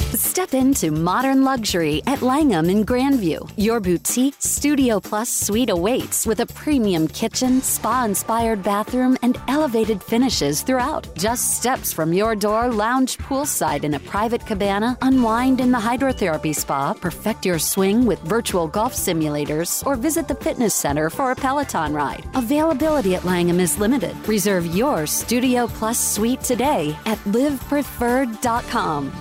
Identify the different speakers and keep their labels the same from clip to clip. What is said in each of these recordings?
Speaker 1: Step into modern luxury at Langham in Grandview. Your boutique Studio Plus suite awaits with a premium kitchen, spa-inspired bathroom, and elevated finishes throughout. Just steps from your door, lounge poolside in a private cabana, unwind in the hydrotherapy spa, perfect your swing with virtual golf simulators, or visit the fitness center for a Peloton ride. Availability at Langham is limited. Reserve your Studio Plus suite today at livepreferred.com.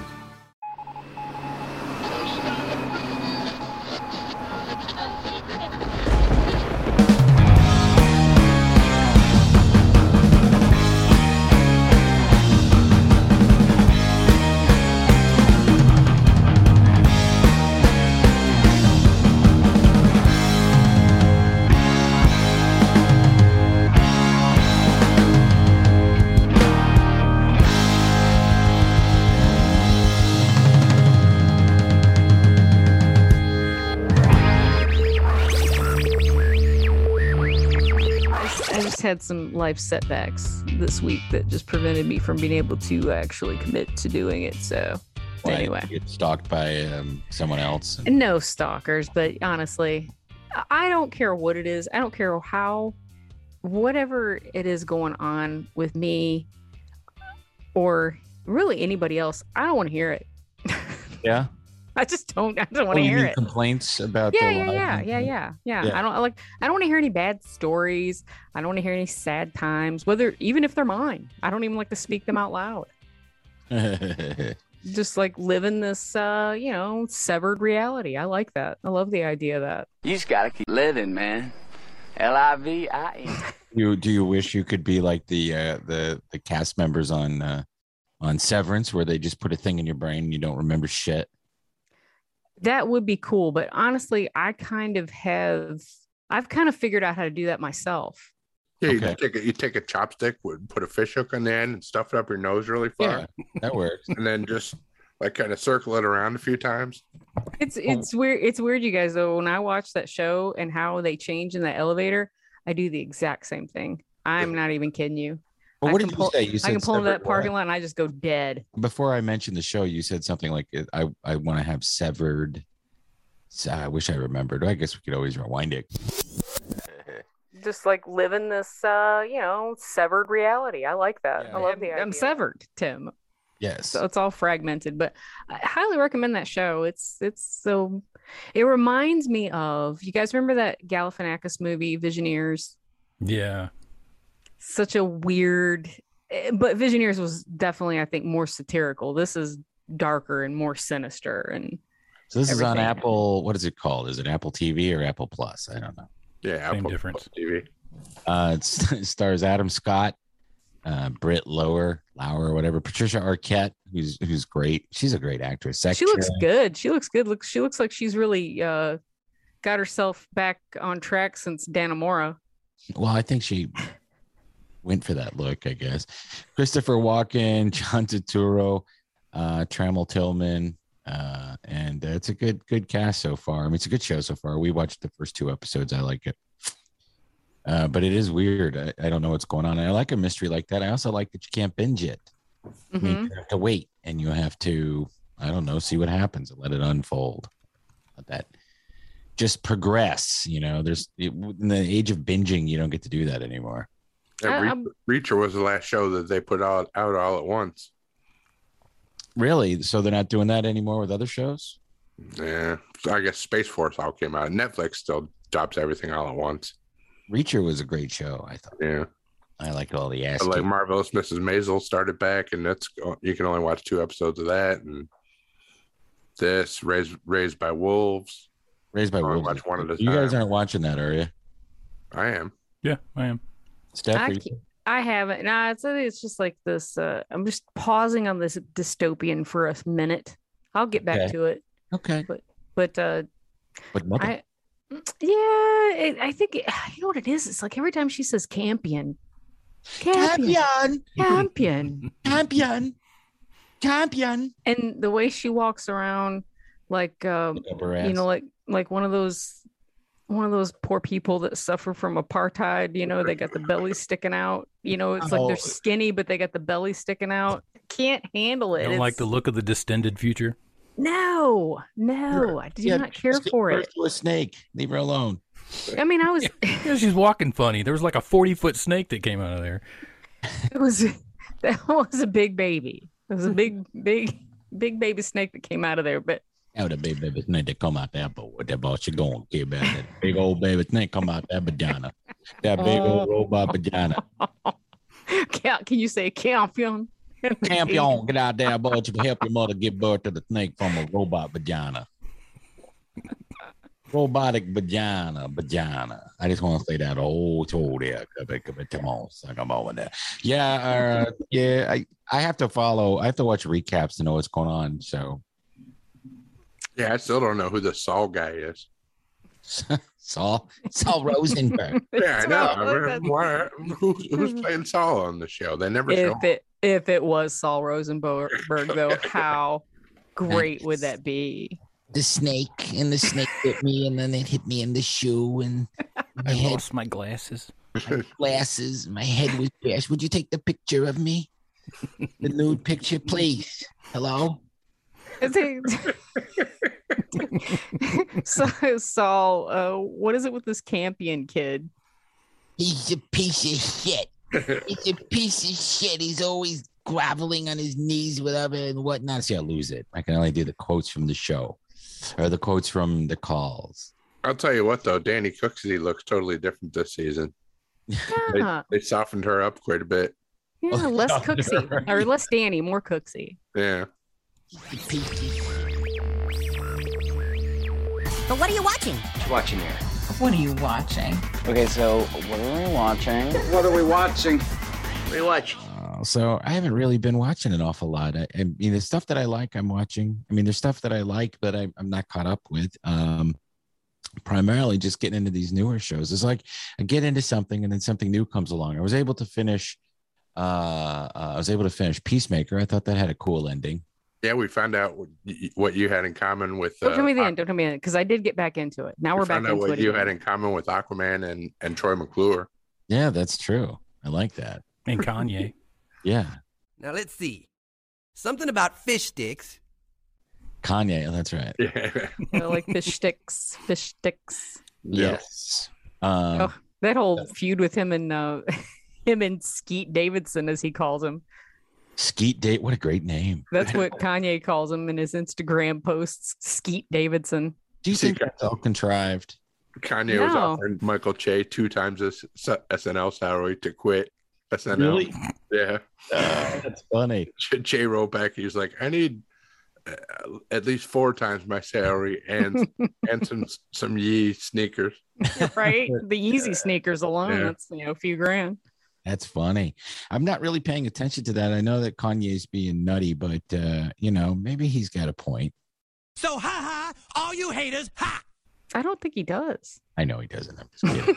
Speaker 2: Had some life setbacks this week that just prevented me from being able to actually commit to doing it. So anyway,
Speaker 3: get stalked by someone else.
Speaker 2: No stalkers, but honestly, I don't care what it is. I don't care how, whatever it is going on with me or really anybody else. I don't want to hear it.
Speaker 3: Yeah.
Speaker 2: I don't want to hear it.
Speaker 3: Complaints about
Speaker 2: yeah. I don't want to hear any bad stories. I don't want to hear any sad times, even if they're mine. I don't even like to speak them out loud. Just like living this severed reality. I like that. I love the idea of that.
Speaker 4: You just gotta keep living, man. Living.
Speaker 3: Do you wish you could be like the cast members on Severance, where they just put a thing in your brain and you don't remember shit?
Speaker 2: That would be cool, but honestly, I've kind of figured out how to do that myself.
Speaker 5: Yeah, you take a chopstick, put a fish hook on the end, and stuff it up your nose really far.
Speaker 3: Yeah, that works.
Speaker 5: And then just like kind of circle it around a few times.
Speaker 2: It's weird. It's weird, you guys. Though, when I watch that show and how they change in the elevator, I do the exact same thing. I'm not even kidding you.
Speaker 3: Well, what did you say? You said
Speaker 2: I can pull into that parking lot and I just go dead.
Speaker 3: Before I mentioned the show, you said something like, I want to have severed. I wish I remembered. I guess we could always rewind it.
Speaker 2: Just like living this, severed reality. I like that. Yeah. I love the idea. I'm severed, Tim.
Speaker 3: Yes.
Speaker 2: So it's all fragmented, but I highly recommend that show. It reminds me of, you guys remember that Galifianakis movie, Visioneers?
Speaker 6: Yeah.
Speaker 2: Such a weird, but Visioneers was definitely, I think, more satirical. This is darker and more sinister. And
Speaker 3: so this is on Apple. What is it called? Is it Apple TV or Apple Plus? I don't know.
Speaker 5: Yeah,
Speaker 6: same
Speaker 5: Apple
Speaker 6: difference.
Speaker 5: TV.
Speaker 3: It stars Adam Scott, Britt Lower, whatever. Patricia Arquette, who's great. She's a great actress.
Speaker 2: She looks good. She looks like she's really got herself back on track since Dannemora.
Speaker 3: Well, I think she went for that look, I guess. Christopher Walken, John Turturro, Trammell Tillman, and it's a good cast so far. I mean, it's a good show so far. We watched the first 2 episodes. I like it, but it is weird. I don't know what's going on. And I like a mystery like that. I also like that you can't binge it. Mm-hmm. I mean, you have to wait, and you have to, I don't know, see what happens and let it unfold. Let that just progress. In the age of binging, you don't get to do that anymore.
Speaker 5: Yeah, Reacher was the last show that they put out all at once.
Speaker 3: Really? So they're not doing that anymore with other shows?
Speaker 5: Yeah. So I guess Space Force all came out. Netflix still drops everything all at once.
Speaker 3: Reacher was a great show, I thought.
Speaker 5: Yeah.
Speaker 3: I liked all the ass.
Speaker 5: Like Marvelous Mrs. Maisel started back, and you can only watch 2 episodes of that. And this Raised by Wolves.
Speaker 3: Raised by Wolves.
Speaker 5: Watch one at a time.
Speaker 3: You guys aren't watching that, are you?
Speaker 5: I am.
Speaker 6: Yeah, I am.
Speaker 3: Steph,
Speaker 2: I haven't. Nah, it's just like this. I'm just pausing on this dystopian for a minute. I'll get back to it.
Speaker 3: Okay.
Speaker 2: But
Speaker 3: mother.
Speaker 2: I think you know what it is. It's like every time she says campion. And the way she walks around, like like one of those poor people that suffer from apartheid, they got the belly sticking out, it's like they're skinny, but they got the belly sticking out. Can't handle it.
Speaker 6: You don't like the look of the distended future?
Speaker 2: No, I did not care for it.
Speaker 3: To a snake. Leave her alone.
Speaker 2: I mean, I was.
Speaker 6: She's walking funny. There was like a 40-foot snake that came out of there.
Speaker 2: That was a big baby. It was a big baby snake that came out of there. But
Speaker 3: the big baby snake that come out there, but what that boss you going to care about that big old baby snake come out that vagina, that big old robot vagina.
Speaker 2: Can you say champion?
Speaker 3: Champion, get out there, boy. You help your mother give birth to the snake from a robot vagina. Robotic vagina. I just want to say that told there. Come on, come over there. Yeah, I have to follow. I have to watch recaps to know what's going on. So,
Speaker 5: yeah, I still don't know who the Saul guy is.
Speaker 3: Saul Rosenberg.
Speaker 5: Yeah, I know. Who's playing Saul on the show? They never show.
Speaker 2: If it was Saul Rosenberg, though, how great would that be?
Speaker 3: The snake bit me, and then it hit me in the shoe, and
Speaker 6: I lost my glasses.
Speaker 3: My head was bashed. Would you take the picture of me? The nude picture, please. Hello?
Speaker 2: So, Saul, what is it with this Campion kid?
Speaker 3: He's a piece of shit. He's always groveling on his knees, whatever, and whatnot. See, I lose it. I can only do the quotes from the show or the quotes from the calls.
Speaker 5: I'll tell you what, though, Danny Cooksey looks totally different this season.
Speaker 2: Yeah.
Speaker 5: They softened her up quite a bit.
Speaker 2: Yeah, less Cooksey, or less Danny, more Cooksey.
Speaker 5: Yeah.
Speaker 7: But what are you watching?
Speaker 4: What you watching here?
Speaker 8: What are you watching?
Speaker 4: Okay, so what are we watching?
Speaker 9: What are we watching?
Speaker 4: What are you watching?
Speaker 3: So I haven't really been watching an awful lot. I mean, the stuff that I like, I'm watching. I mean, there's stuff that I like, but I'm not caught up with. Primarily just getting into these newer shows. It's like I get into something and then something new comes along. I was able to finish Peacemaker. I thought that had a cool ending.
Speaker 5: Yeah, we found out what you had in common with.
Speaker 2: Don't tell me the end. Don't tell me the end, because I did get back into it. Now we're back into it.
Speaker 5: What you had in common with Aquaman and Troy McClure.
Speaker 3: Yeah, that's true. I like that.
Speaker 6: And Kanye.
Speaker 3: Yeah.
Speaker 7: Now let's see. Something about fish sticks.
Speaker 3: Kanye, that's right.
Speaker 5: Yeah.
Speaker 2: I like fish sticks.
Speaker 3: Yes.
Speaker 2: That whole feud with him and Skeet Davidson, as he calls him.
Speaker 3: Skeet Date, what a great name.
Speaker 2: That's what Kanye calls him in his Instagram posts, Skeet Davidson.
Speaker 3: Do you think that's all contrived?
Speaker 5: Kanye was offering Michael Che 2 times his SNL salary to quit SNL.
Speaker 3: Really?
Speaker 5: Yeah.
Speaker 3: That's funny.
Speaker 5: Che wrote back, he was like, I need at least 4 times my salary and some Yee sneakers.
Speaker 2: Right? The Yeezy sneakers alone, that's a few grand.
Speaker 3: That's funny. I'm not really paying attention to that. I know that Kanye's being nutty, but maybe he's got a point.
Speaker 7: So ha, all you haters, ha!
Speaker 2: I don't think he does.
Speaker 3: I know he doesn't. I'm just kidding.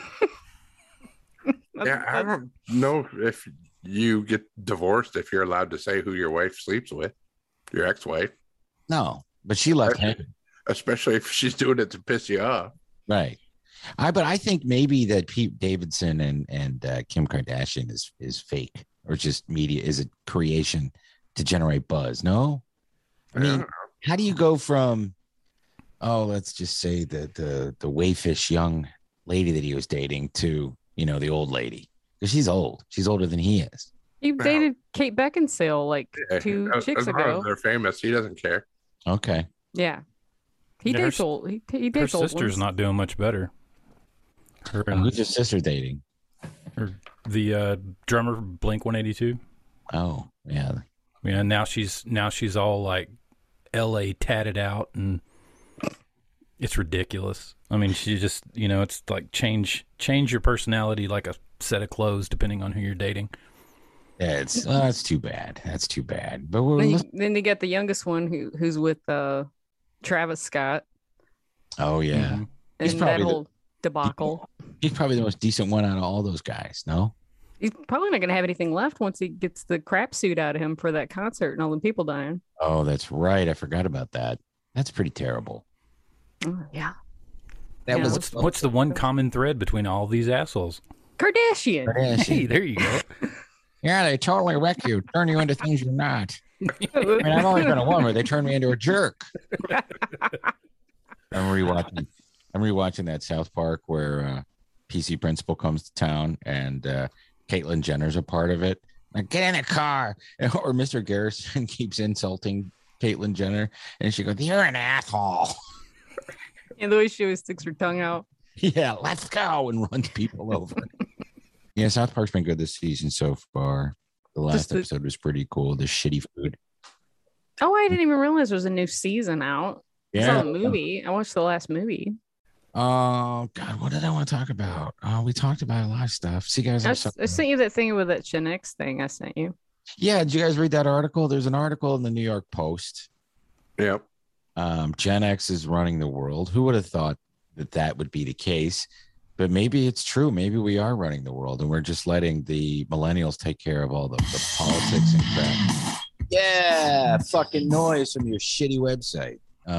Speaker 5: Yeah, I don't know if you get divorced if you're allowed to say who your wife sleeps with, your ex-wife.
Speaker 3: No, but she left him.
Speaker 5: Especially if she's doing it to piss you off.
Speaker 3: Right. But I think maybe that Pete Davidson and Kim Kardashian is fake, or just media, is a creation to generate buzz. No, I mean, how do you go from, let's just say the wayfish young lady that he was dating to the old lady, because she's old. She's older than he is.
Speaker 2: He dated Kate Beckinsale like 2 chicks ago.
Speaker 5: They're famous. He doesn't care.
Speaker 3: Okay.
Speaker 2: Yeah. He dates old. He dates old.
Speaker 6: Her sister's not doing much better.
Speaker 3: Who's your sister dating?
Speaker 6: The drummer Blink 182.
Speaker 3: Oh, yeah.
Speaker 6: Yeah, now she's all like LA tatted out, and it's ridiculous. I mean, she just, it's like change your personality like a set of clothes depending on who you're dating.
Speaker 3: Yeah, that's too bad. That's too bad. But
Speaker 2: then you get the youngest one who's with Travis Scott.
Speaker 3: Oh yeah.
Speaker 2: Mm-hmm. And that whole debacle.
Speaker 3: He's probably the most decent one out of all those guys, no?
Speaker 2: He's probably not going to have anything left once he gets the crap suit out of him for that concert and all the people dying.
Speaker 3: Oh, that's right. I forgot about that. That's pretty terrible.
Speaker 2: Oh, yeah.
Speaker 6: What's the one common thread between all these assholes?
Speaker 2: Kardashian.
Speaker 6: Hey, there you go.
Speaker 3: Yeah, they totally wreck you, turn you into things you're not. I mean, I've always been a one where they turned me into a jerk. I'm rewatching that South Park where PC Principal comes to town and Caitlyn Jenner's a part of it. Like, get in the car. Or Mr. Garrison keeps insulting Caitlyn Jenner and she goes, "You're an asshole."
Speaker 2: And the way she always sticks her tongue out.
Speaker 3: Yeah, let's go, and runs people over. Yeah, South Park's been good this season so far. The last episode was pretty cool. The shitty food.
Speaker 2: Oh, I didn't even realize there was a new season out. I saw
Speaker 3: Yeah.
Speaker 2: the movie. I watched the last movie.
Speaker 3: Oh God, what did I want to talk about? We talked about a lot of stuff. See, guys,
Speaker 2: I sent you that thing with that Gen X thing I sent you.
Speaker 3: yeah. Did you guys read that article? There's an article in the New York Post.
Speaker 5: Yep.
Speaker 3: Gen X is running the world. Who would have thought that would be the case? But maybe it's true. Maybe we are running the world, and we're just letting the millennials take care of all the politics and crap. Yeah, fucking noise from your shitty website.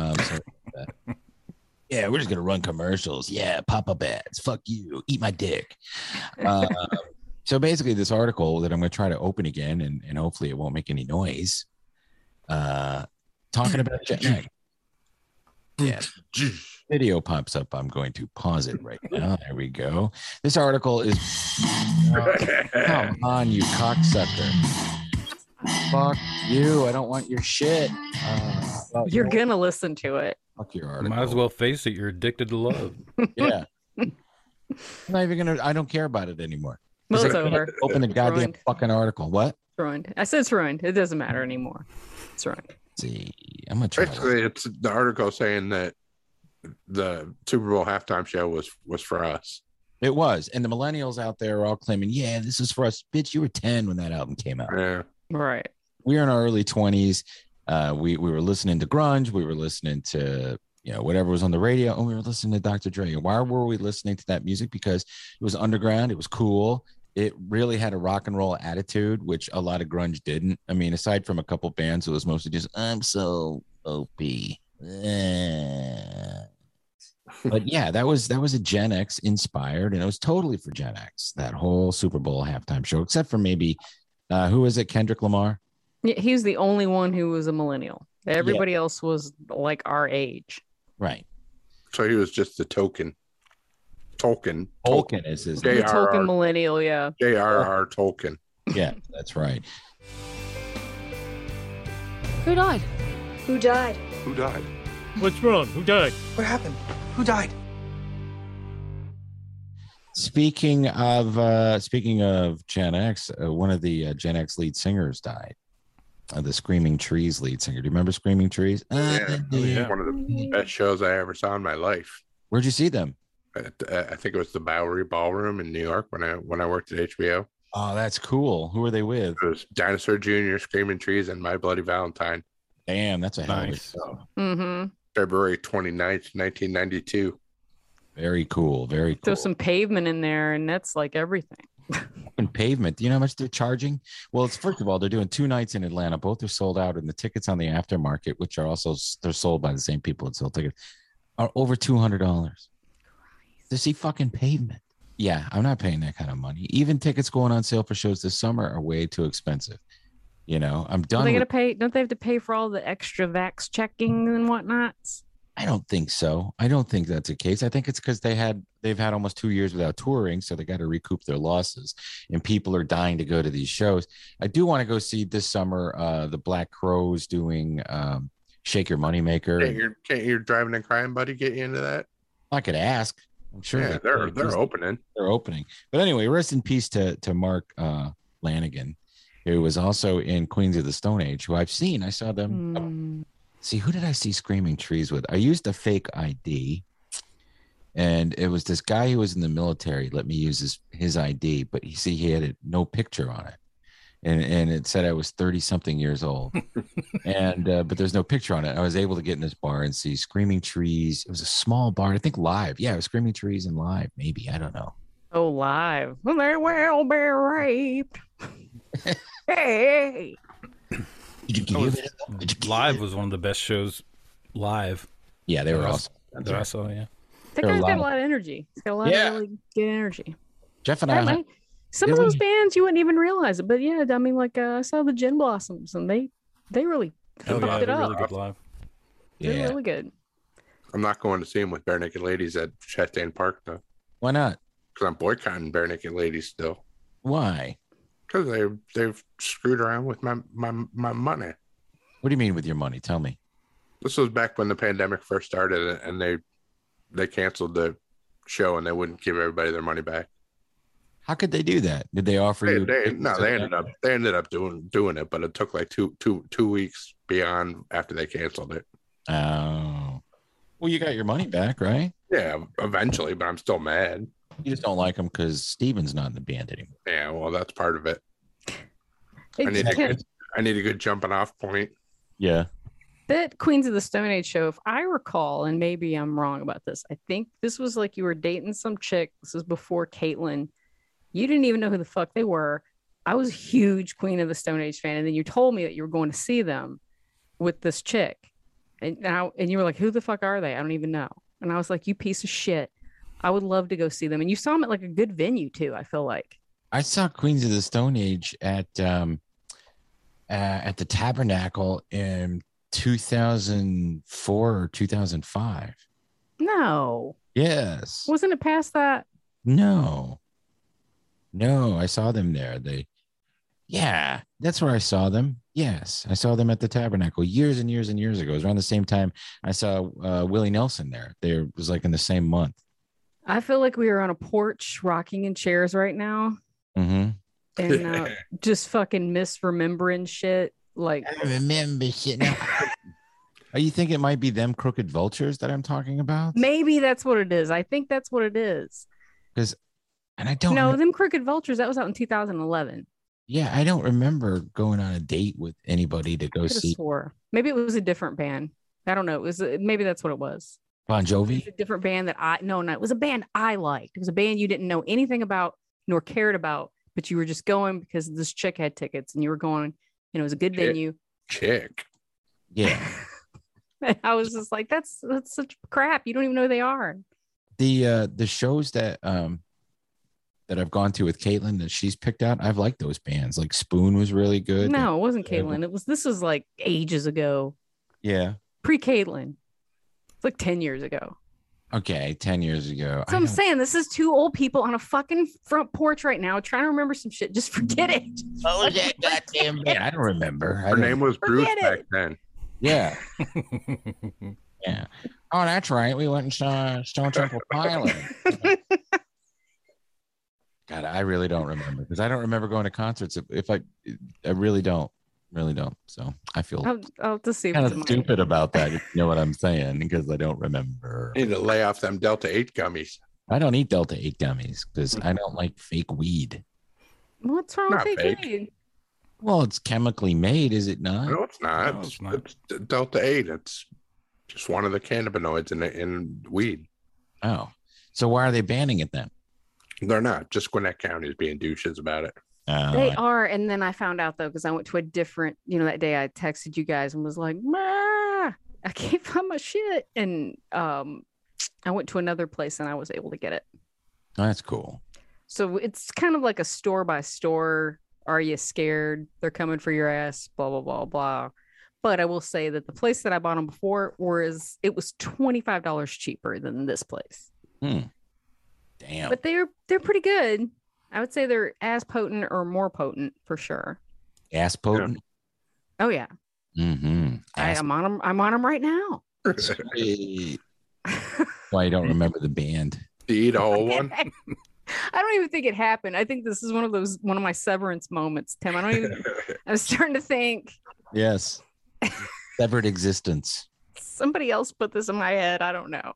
Speaker 3: Yeah, we're just gonna run commercials. Yeah, pop-up ads. Fuck you. Eat my dick. So basically, this article that I'm gonna try to open again, and hopefully it won't make any noise. Talking about Gen X. Yeah. Video pops up. I'm going to pause it right now. There we go. This article is come on, you cocksucker. Fuck you. I don't want your shit. Well,
Speaker 2: You're gonna listen to it.
Speaker 3: fuck your article.
Speaker 6: Might as well face it. You're addicted to love.
Speaker 3: Yeah. I'm not even gonna. I don't care about it anymore.
Speaker 2: Well, it's
Speaker 3: I can't
Speaker 2: over.
Speaker 3: Open the
Speaker 2: It's
Speaker 3: goddamn
Speaker 2: ruined.
Speaker 3: fucking article. What?
Speaker 2: It's ruined. I said it's ruined. It doesn't matter anymore. It's ruined.
Speaker 3: Let's see, I'm gonna try.
Speaker 5: Basically, it's the article saying that the Super Bowl halftime show was for us.
Speaker 3: It was, and the millennials out there are all claiming, "Yeah, this is for us." Bitch, you were 10 when that album came out.
Speaker 5: Yeah.
Speaker 2: Right.
Speaker 3: We were in our early 20s. We were listening to grunge. We were listening to whatever was on the radio, and we were listening to Dr. Dre. Why were we listening to that music? Because it was underground. It was cool. It really had a rock and roll attitude, which a lot of grunge didn't. I mean, aside from a couple bands, it was mostly just "I'm so OP." But yeah, that was a Gen X inspired, and it was totally for Gen X. That whole Super Bowl halftime show, except for maybe who was it? Kendrick Lamar.
Speaker 2: Yeah, he was the only one who was a millennial. Everybody else was like our age.
Speaker 3: Right.
Speaker 5: So he was just the token. Tolkien.
Speaker 3: Tolkien is his
Speaker 2: The
Speaker 3: name.
Speaker 2: Tolkien millennial, yeah.
Speaker 5: J.R.R. Tolkien.
Speaker 3: Yeah, that's right.
Speaker 8: Who died?
Speaker 9: Who died?
Speaker 5: Who died?
Speaker 10: What's wrong? Who died?
Speaker 7: What happened? Who died?
Speaker 3: Speaking of Gen X, one of the Gen X lead singers died. The Screaming Trees lead singer. Do you remember Screaming Trees?
Speaker 5: Yeah.
Speaker 6: yeah.
Speaker 5: One of the best shows I ever saw in my life.
Speaker 3: Where'd you see them?
Speaker 5: I think it was the Bowery Ballroom in New York when I worked at HBO.
Speaker 3: Oh, that's cool. Who were they with?
Speaker 5: It was Dinosaur Jr., Screaming Trees, and My Bloody Valentine.
Speaker 3: Damn, that's a hell of a
Speaker 6: Nice.
Speaker 3: show.
Speaker 2: Mm-hmm.
Speaker 5: February 29th, 1992.
Speaker 3: Very cool. Very cool.
Speaker 2: There's some pavement in there, and that's like everything.
Speaker 3: And Pavement. Do you know how much they're charging? Well, it's first of all, they're doing 2 nights in Atlanta. Both are sold out, and the tickets on the aftermarket, which are also they're sold by the same people that sell tickets, are over $200 to see fucking Pavement. Yeah, I'm not paying that kind of money. Even tickets going on sale for shows this summer are way too expensive. I'm
Speaker 2: Are
Speaker 3: done.
Speaker 2: they
Speaker 3: With,
Speaker 2: gonna pay? Don't they have to pay for all the extra vax checking and whatnot?
Speaker 3: I don't think so. I don't think that's the case. I think it's because they've had almost 2 years without touring, so they got to recoup their losses, and people are dying to go to these shows. I do want to go see this summer the Black Crowes doing Shake Your Moneymaker.
Speaker 5: Can't your Driving and Crying buddy get you into that?
Speaker 3: I could ask. I'm sure
Speaker 5: Yeah, they're opening.
Speaker 3: They're opening. But anyway, rest in peace to Mark Lanigan, who was also in Queens of the Stone Age, who I've seen. I saw them. See, who did I see Screaming Trees with? I used a fake ID, and it was this guy who was in the military. Let me use his ID, but he had no picture on it, and it said I was 30-something years old, and but there's no picture on it. I was able to get in this bar and see Screaming Trees. It was a small bar, I think live. Yeah, it was Screaming Trees and live. Maybe, I don't know.
Speaker 2: Oh, live. Well, they will be raped. Hey.
Speaker 3: Did you give it up? Did you give
Speaker 6: Live
Speaker 3: it?
Speaker 6: was one of the best shows live.
Speaker 3: Yeah, they were
Speaker 6: That I-
Speaker 3: awesome.
Speaker 6: That I saw, yeah.
Speaker 2: That
Speaker 3: They're
Speaker 2: guy's got
Speaker 3: live.
Speaker 2: a lot of energy. He's got a lot
Speaker 3: Yeah.
Speaker 2: of really good energy.
Speaker 3: Jeff and
Speaker 2: Yeah,
Speaker 3: I.
Speaker 2: man. Some of
Speaker 3: Really?
Speaker 2: those bands you wouldn't even realize it, but yeah, I mean, like I saw the Gin Blossoms, and they They really
Speaker 6: Oh
Speaker 2: fucked
Speaker 6: yeah,
Speaker 2: it
Speaker 6: they're
Speaker 2: up.
Speaker 6: really good live.
Speaker 2: They're
Speaker 3: Yeah.
Speaker 2: really good.
Speaker 5: I'm not going to see him with Bare Naked Ladies at Chastain Park though,
Speaker 3: Why not?
Speaker 5: because I'm boycotting Bare Naked Ladies still.
Speaker 3: Why?
Speaker 5: Because they've screwed around with my money.
Speaker 3: What do you mean with your money? Tell me.
Speaker 5: This was back when the pandemic first started, and they canceled the show and they wouldn't give everybody their money back.
Speaker 3: How could they do that? Did they offer you?
Speaker 5: They ended up doing it, but it took like two weeks beyond after they canceled it.
Speaker 3: Oh. Well, you got your money back, right?
Speaker 5: Yeah, eventually, but I'm still mad.
Speaker 3: You just don't like them because Steven's not in the band anymore.
Speaker 5: Yeah, well, that's part of it. I
Speaker 2: It's-
Speaker 5: need a good jumping off point.
Speaker 3: Yeah.
Speaker 2: That Queens of the Stone Age show, if I recall, and maybe I'm wrong about this, I think this was like you were dating some chick. This was before Caitlyn. You didn't even know who the fuck they were. I was a huge Queen of the Stone Age fan, and then you told me that you were going to see them with this chick, and you were like, "Who the fuck are they? I don't even know." And I was like, "You piece of shit! I would love to go see them." And you saw them at like a good venue too. I feel like.
Speaker 3: I saw Queens of the Stone Age at the Tabernacle in 2004 or 2005.
Speaker 2: No,
Speaker 3: Yes.
Speaker 2: wasn't it past that?
Speaker 3: No, I saw them there. Yeah, that's where I saw them. Yes, I saw them at the Tabernacle years and years and years ago. It was around the same time I saw Willie Nelson there. It was like in the same month.
Speaker 2: I feel like we are on a porch rocking in chairs right now
Speaker 3: Mm-hmm.
Speaker 2: and just fucking misremembering shit. Like,
Speaker 3: I remember shit. Now, are you thinking it might be them crooked vultures that I'm talking about?
Speaker 2: maybe that's what it is. I think that's what it is.
Speaker 3: And I don't
Speaker 2: No,
Speaker 3: know.
Speaker 2: them Crooked Vultures, that was out in 2011.
Speaker 3: Yeah, I don't remember going on a date with anybody to go
Speaker 2: Could have
Speaker 3: see
Speaker 2: swore. Maybe it was a different band. I don't know. It was maybe that's what it was.
Speaker 3: Bon
Speaker 2: It was
Speaker 3: Jovi.
Speaker 2: a different band that no, it was a band I liked. It was a band you didn't know anything about nor cared about, but you were just going because this chick had tickets and you were going, it was a good
Speaker 5: Chick.
Speaker 2: venue.
Speaker 5: Chick.
Speaker 3: Yeah.
Speaker 2: And I was just like, that's such crap. You don't even know who they are.
Speaker 3: The shows that I've gone to with Caitlin that she's picked out, I've liked those bands. Like Spoon was really good.
Speaker 2: No, it wasn't
Speaker 3: Yeah.
Speaker 2: Caitlin. This was like ages ago.
Speaker 3: Yeah.
Speaker 2: Pre-Caitlin. It's like 10 years ago.
Speaker 3: Okay, 10 years ago.
Speaker 2: So I'm saying this is two old people on a fucking front porch right now trying to remember some shit. Just forget it.
Speaker 3: Oh, that goddamn band. I don't remember.
Speaker 5: Her name was Bruce
Speaker 2: Forget
Speaker 5: back
Speaker 2: it.
Speaker 5: then.
Speaker 3: Yeah. Yeah. Oh, that's right. We went and saw Stone Temple Pilots. God, I really don't remember because I don't remember going to concerts. I really don't. So I feel
Speaker 2: I'll just see if
Speaker 3: kind
Speaker 2: it's
Speaker 3: of
Speaker 2: in my-
Speaker 3: stupid about that. If you know what I'm saying? Because I don't remember.
Speaker 5: Need to lay off them Delta 8 gummies.
Speaker 3: I don't eat Delta 8 gummies because I don't like fake weed.
Speaker 2: What's wrong
Speaker 5: Not
Speaker 2: with
Speaker 5: fake.
Speaker 2: fake.
Speaker 3: Well, it's chemically made, is it not?
Speaker 5: No, it's not.
Speaker 6: No,
Speaker 5: it's,
Speaker 6: it's not.
Speaker 5: it's Delta 8. It's just one of the cannabinoids in weed.
Speaker 3: Oh, so why are they banning it then?
Speaker 5: They're not. Just Gwinnett County is being douches about it.
Speaker 2: They are. And then I found out though, because I went to a different, that day I texted you guys and was like, "Ma, I can't find my shit." And I went to another place and I was able to get it.
Speaker 3: That's cool.
Speaker 2: So it's kind of like a store by store. Are you scared? They're coming for your ass, blah, blah, blah, blah. But I will say that the place that I bought them before was $25 cheaper than this place.
Speaker 3: Damn.
Speaker 2: But they're pretty good. I would say they're as potent or more potent for sure.
Speaker 3: Ass potent.
Speaker 2: Oh yeah.
Speaker 3: Mm-hmm.
Speaker 2: I'm on them. I'm on them right now.
Speaker 3: Sweet. Why you don't remember the band?
Speaker 5: To eat a whole one?
Speaker 2: I don't even think it happened. I think this is one of my severance moments, Tim. I was starting to think
Speaker 3: Yes. Severed existence.
Speaker 2: somebody else put this in my head. I don't know.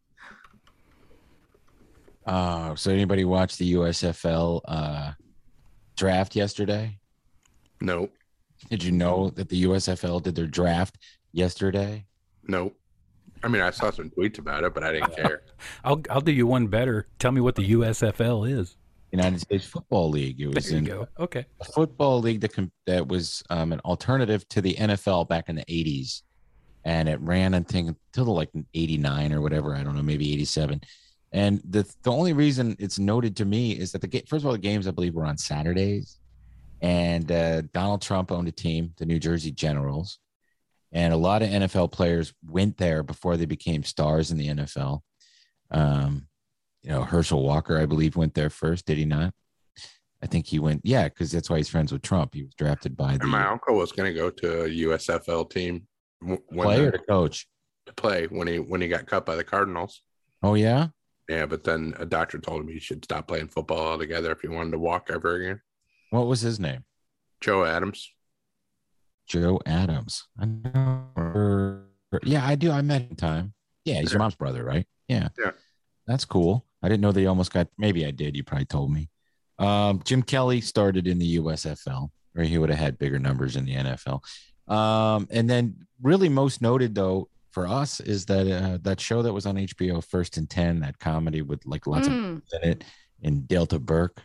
Speaker 3: So anybody watch the USFL draft yesterday?
Speaker 5: Nope.
Speaker 3: Did you know that the USFL did their draft yesterday?
Speaker 5: Nope. I mean, I saw some tweets about it, but I didn't care.
Speaker 6: I'll do you one better. Tell me what the USFL is.
Speaker 3: United States Football League. It was
Speaker 6: There you
Speaker 3: in
Speaker 6: go. Okay.
Speaker 3: a football league that was an alternative to the NFL back in the 80s. And it ran, I think, until like 89 or whatever. I don't know, maybe 87. And the only reason it's noted to me is that first of all, the games, I believe, were on Saturdays. And Donald Trump owned a team, the New Jersey Generals. And a lot of NFL players went there before they became stars in the NFL. Herschel Walker, I believe, went there first. Did he not? I think he went. Yeah, because that's why he's friends with Trump. He was drafted by
Speaker 5: my uncle was going to go to a USFL team.
Speaker 3: Player to coach?
Speaker 5: To play when he got cut by the Cardinals.
Speaker 3: Oh, yeah?
Speaker 5: Yeah, but then a doctor told him he should stop playing football altogether if he wanted to walk ever again.
Speaker 3: What was his name?
Speaker 5: Joe Adams.
Speaker 3: Joe Adams. I know. Yeah, I do. I met him time. Yeah, he's your mom's brother, right? Yeah.
Speaker 5: Yeah.
Speaker 3: That's cool. I didn't know they almost got. Maybe I did. You probably told me. Jim Kelly started in the USFL, or he would have had bigger numbers in the NFL. And then, really, most noted though for us is that that show that was on HBO, First and 10, that comedy with like lots of in it, and Delta Burke.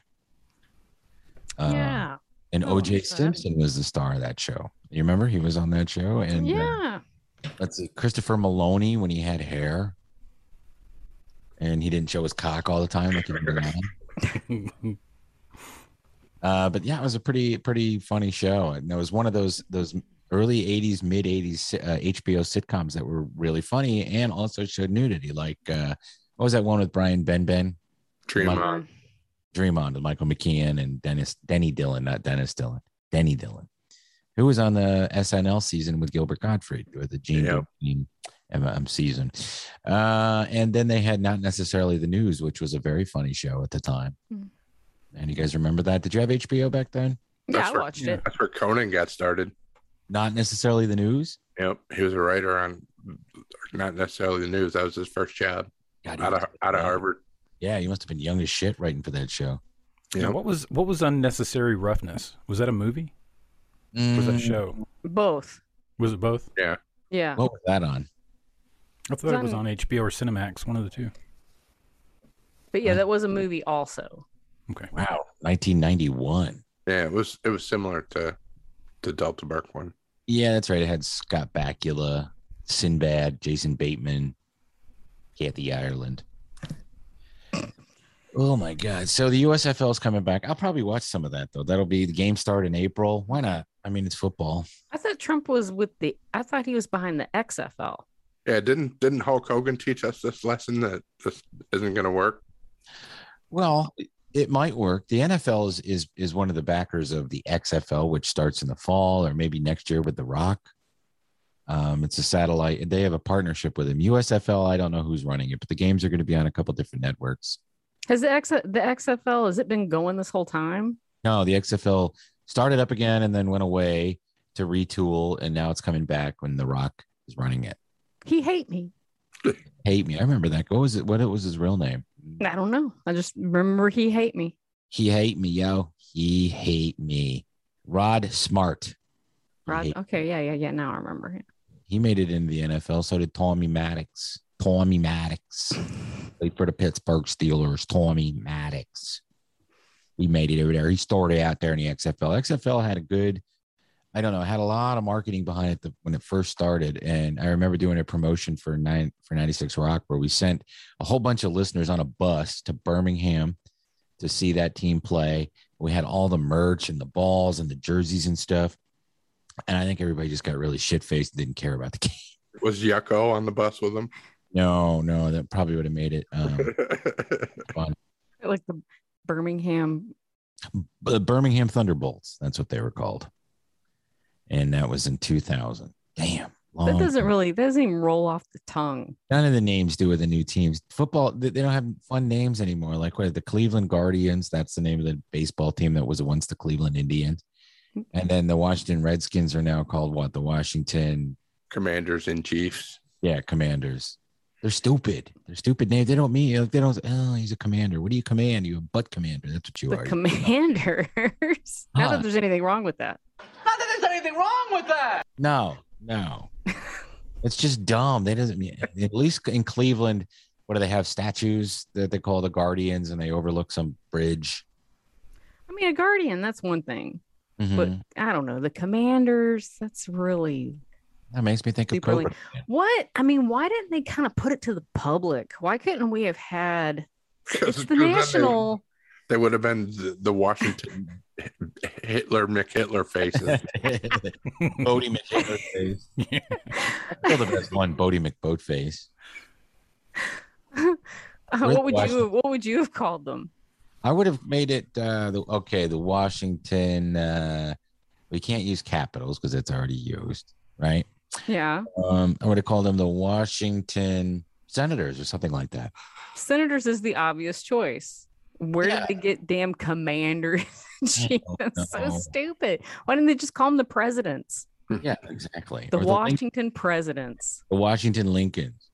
Speaker 2: Yeah.
Speaker 3: And OJ Simpson was the star of that show. You remember he was on that show? And
Speaker 2: yeah.
Speaker 3: Let's see, Christopher Maloney when he had hair, and he didn't show his cock all the time like he did now. But yeah, it was a pretty funny show, and it was one of those early '80s, mid '80s HBO sitcoms that were really funny and also showed nudity. Like what was that one with Brian Benben?
Speaker 5: Dream On.
Speaker 3: Dream On with Michael McKean and Denny Dillon, not Dennis Dillon, Denny Dillon, who was on the SNL season with Gilbert Gottfried, or the Gene season. And then they had Not Necessarily the News, which was a very funny show at the time. And you guys remember that? Did you have HBO back then?
Speaker 2: Yeah, I watched it.
Speaker 5: That's where Conan got started.
Speaker 3: Not Necessarily the News?
Speaker 5: Yep. He was a writer on Not Necessarily the News. That was his first job.
Speaker 3: God,
Speaker 5: out of Harvard.
Speaker 3: Yeah, he must have been young as shit writing for that show.
Speaker 6: Yeah. What was Unnecessary Roughness? Was that a movie? Was that a show?
Speaker 2: Both.
Speaker 6: Was it both?
Speaker 5: Yeah.
Speaker 2: Yeah.
Speaker 3: What was that on?
Speaker 6: I thought it was on HBO or Cinemax, one of the two.
Speaker 2: But yeah, that was a movie also.
Speaker 6: Okay.
Speaker 3: Wow. 1991.
Speaker 5: Yeah, it was similar to the Delta Burke one.
Speaker 3: Yeah, that's right. It had Scott Bakula, Sinbad, Jason Bateman, Kathy Ireland. Oh my God. So the USFL is coming back. I'll probably watch some of that though. That'll be the game start in April. Why not? I mean, it's football.
Speaker 2: I thought Trump was I thought he was behind the XFL.
Speaker 5: Yeah, didn't Hulk Hogan teach us this lesson that this isn't going to work?
Speaker 3: Well, it might work. The NFL is one of the backers of the XFL, which starts in the fall or maybe next year with The Rock. It's a satellite. They have a partnership with him. USFL, I don't know who's running it, but the games are going to be on a couple different networks.
Speaker 2: Has the XFL, has it been going this whole time?
Speaker 3: No, the XFL started up again and then went away to retool, and now it's coming back when The Rock is running it.
Speaker 2: He hate me.
Speaker 3: Hate me. I remember that. What was it? What was his real name?
Speaker 2: I don't know. I just remember he hate me.
Speaker 3: He hate me, yo. He hate me. Rod Smart.
Speaker 2: Okay, yeah. Now I remember him.
Speaker 3: He made it into the NFL. So did Tommy Maddox. Tommy Maddox played for the Pittsburgh Steelers. Tommy Maddox. He made it over there. He started out there in the XFL. XFL had had a lot of marketing behind it when it first started. And I remember doing a promotion for 96 Rock where we sent a whole bunch of listeners on a bus to Birmingham to see that team play. We had all the merch and the balls and the jerseys and stuff. And I think everybody just got really shit-faced and didn't care about the game.
Speaker 5: Was Yucko on the bus with them?
Speaker 3: No, that probably would have made it fun.
Speaker 2: Like the Birmingham
Speaker 3: Thunderbolts. That's what they were called. And that was in 2000. Damn.
Speaker 2: That doesn't even roll off the tongue.
Speaker 3: None of the names do with the new teams. Football, they don't have fun names anymore. Like the Cleveland Guardians. That's the name of the baseball team that was once the Cleveland Indians. And then the Washington Redskins are now called what? The Washington
Speaker 5: Commanders and Chiefs.
Speaker 3: Yeah, Commanders. They're stupid. They're stupid names. They don't mean they don't. Oh, he's a commander. What do you command? You a butt commander. That's what you are.
Speaker 2: Commanders. Not that there's anything wrong with that.
Speaker 4: Not that there's anything wrong with that.
Speaker 3: No. It's just dumb. They doesn't mean. At least in Cleveland, what do they have? Statues that they call the Guardians, and they overlook some bridge.
Speaker 2: I mean, a guardian. That's one thing.
Speaker 3: Mm-hmm.
Speaker 2: But I don't know. The Commanders. That's really.
Speaker 3: That makes me think of Cobra.
Speaker 2: What? I mean, why didn't they kind of put it to the public? Why couldn't we have had? It's the national.
Speaker 5: They would have been the Washington Hitler McHitler faces.
Speaker 3: Bodie McHitler face. Still the best one, Bodie McBoatface.
Speaker 2: What would you have called them?
Speaker 3: I would have made it the Washington. We can't use capitals because it's already used, right?
Speaker 2: Yeah.
Speaker 3: I would have called them the Washington Senators or something like that.
Speaker 2: Senators is the obvious choice. Where did they get damn commanders? That's so stupid. Why didn't they just call them the presidents?
Speaker 3: Yeah, exactly.
Speaker 2: The Washington presidents.
Speaker 3: The Washington Lincolns.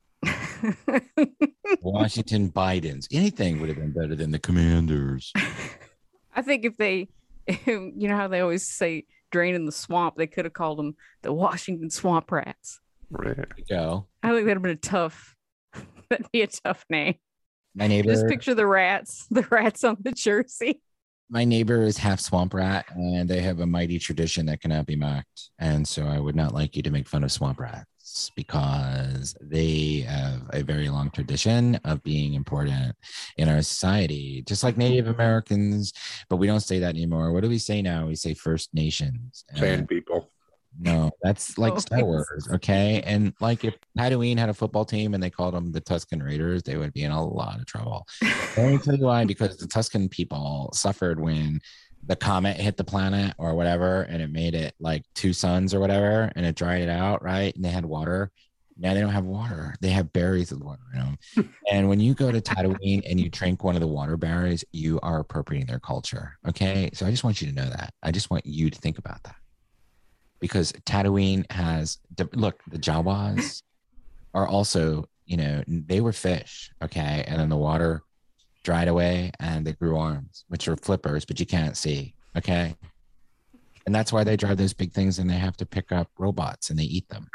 Speaker 3: Washington Bidens. Anything would have been better than the Commanders.
Speaker 2: I think if they, you know how they always say draining the swamp, they could have called them the Washington Swamp Rats.
Speaker 5: Right.
Speaker 3: There you go.
Speaker 2: I think that'd be a tough name.
Speaker 3: My neighbor.
Speaker 2: Just picture the rats on the jersey.
Speaker 3: My neighbor is half swamp rat, and they have a mighty tradition that cannot be mocked. And so I would not like you to make fun of swamp rats because they have a very long tradition of being important in our society, just like Native Americans. But we don't say that anymore. What do we say now? We say First Nations.
Speaker 5: Sand people.
Speaker 3: No, that's like Star Wars, okay? And like if Tatooine had a football team and they called them the Tusken Raiders, they would be in a lot of trouble. Let me tell you why, because the Tusken people suffered when the comet hit the planet or whatever, and it made it like 2 suns or whatever, and it dried it out, right? And they had water. Now they don't have water. They have berries of water in them. And when you go to Tatooine and you drink one of the water berries, you are appropriating their culture, okay? So I just want you to know that. I just want you to think about that. Because Tatooine has, the Jawas are also, they were fish, okay? And then the water dried away and they grew arms, which are flippers, but you can't see, okay? And that's why they drive those big things and they have to pick up robots and they eat them.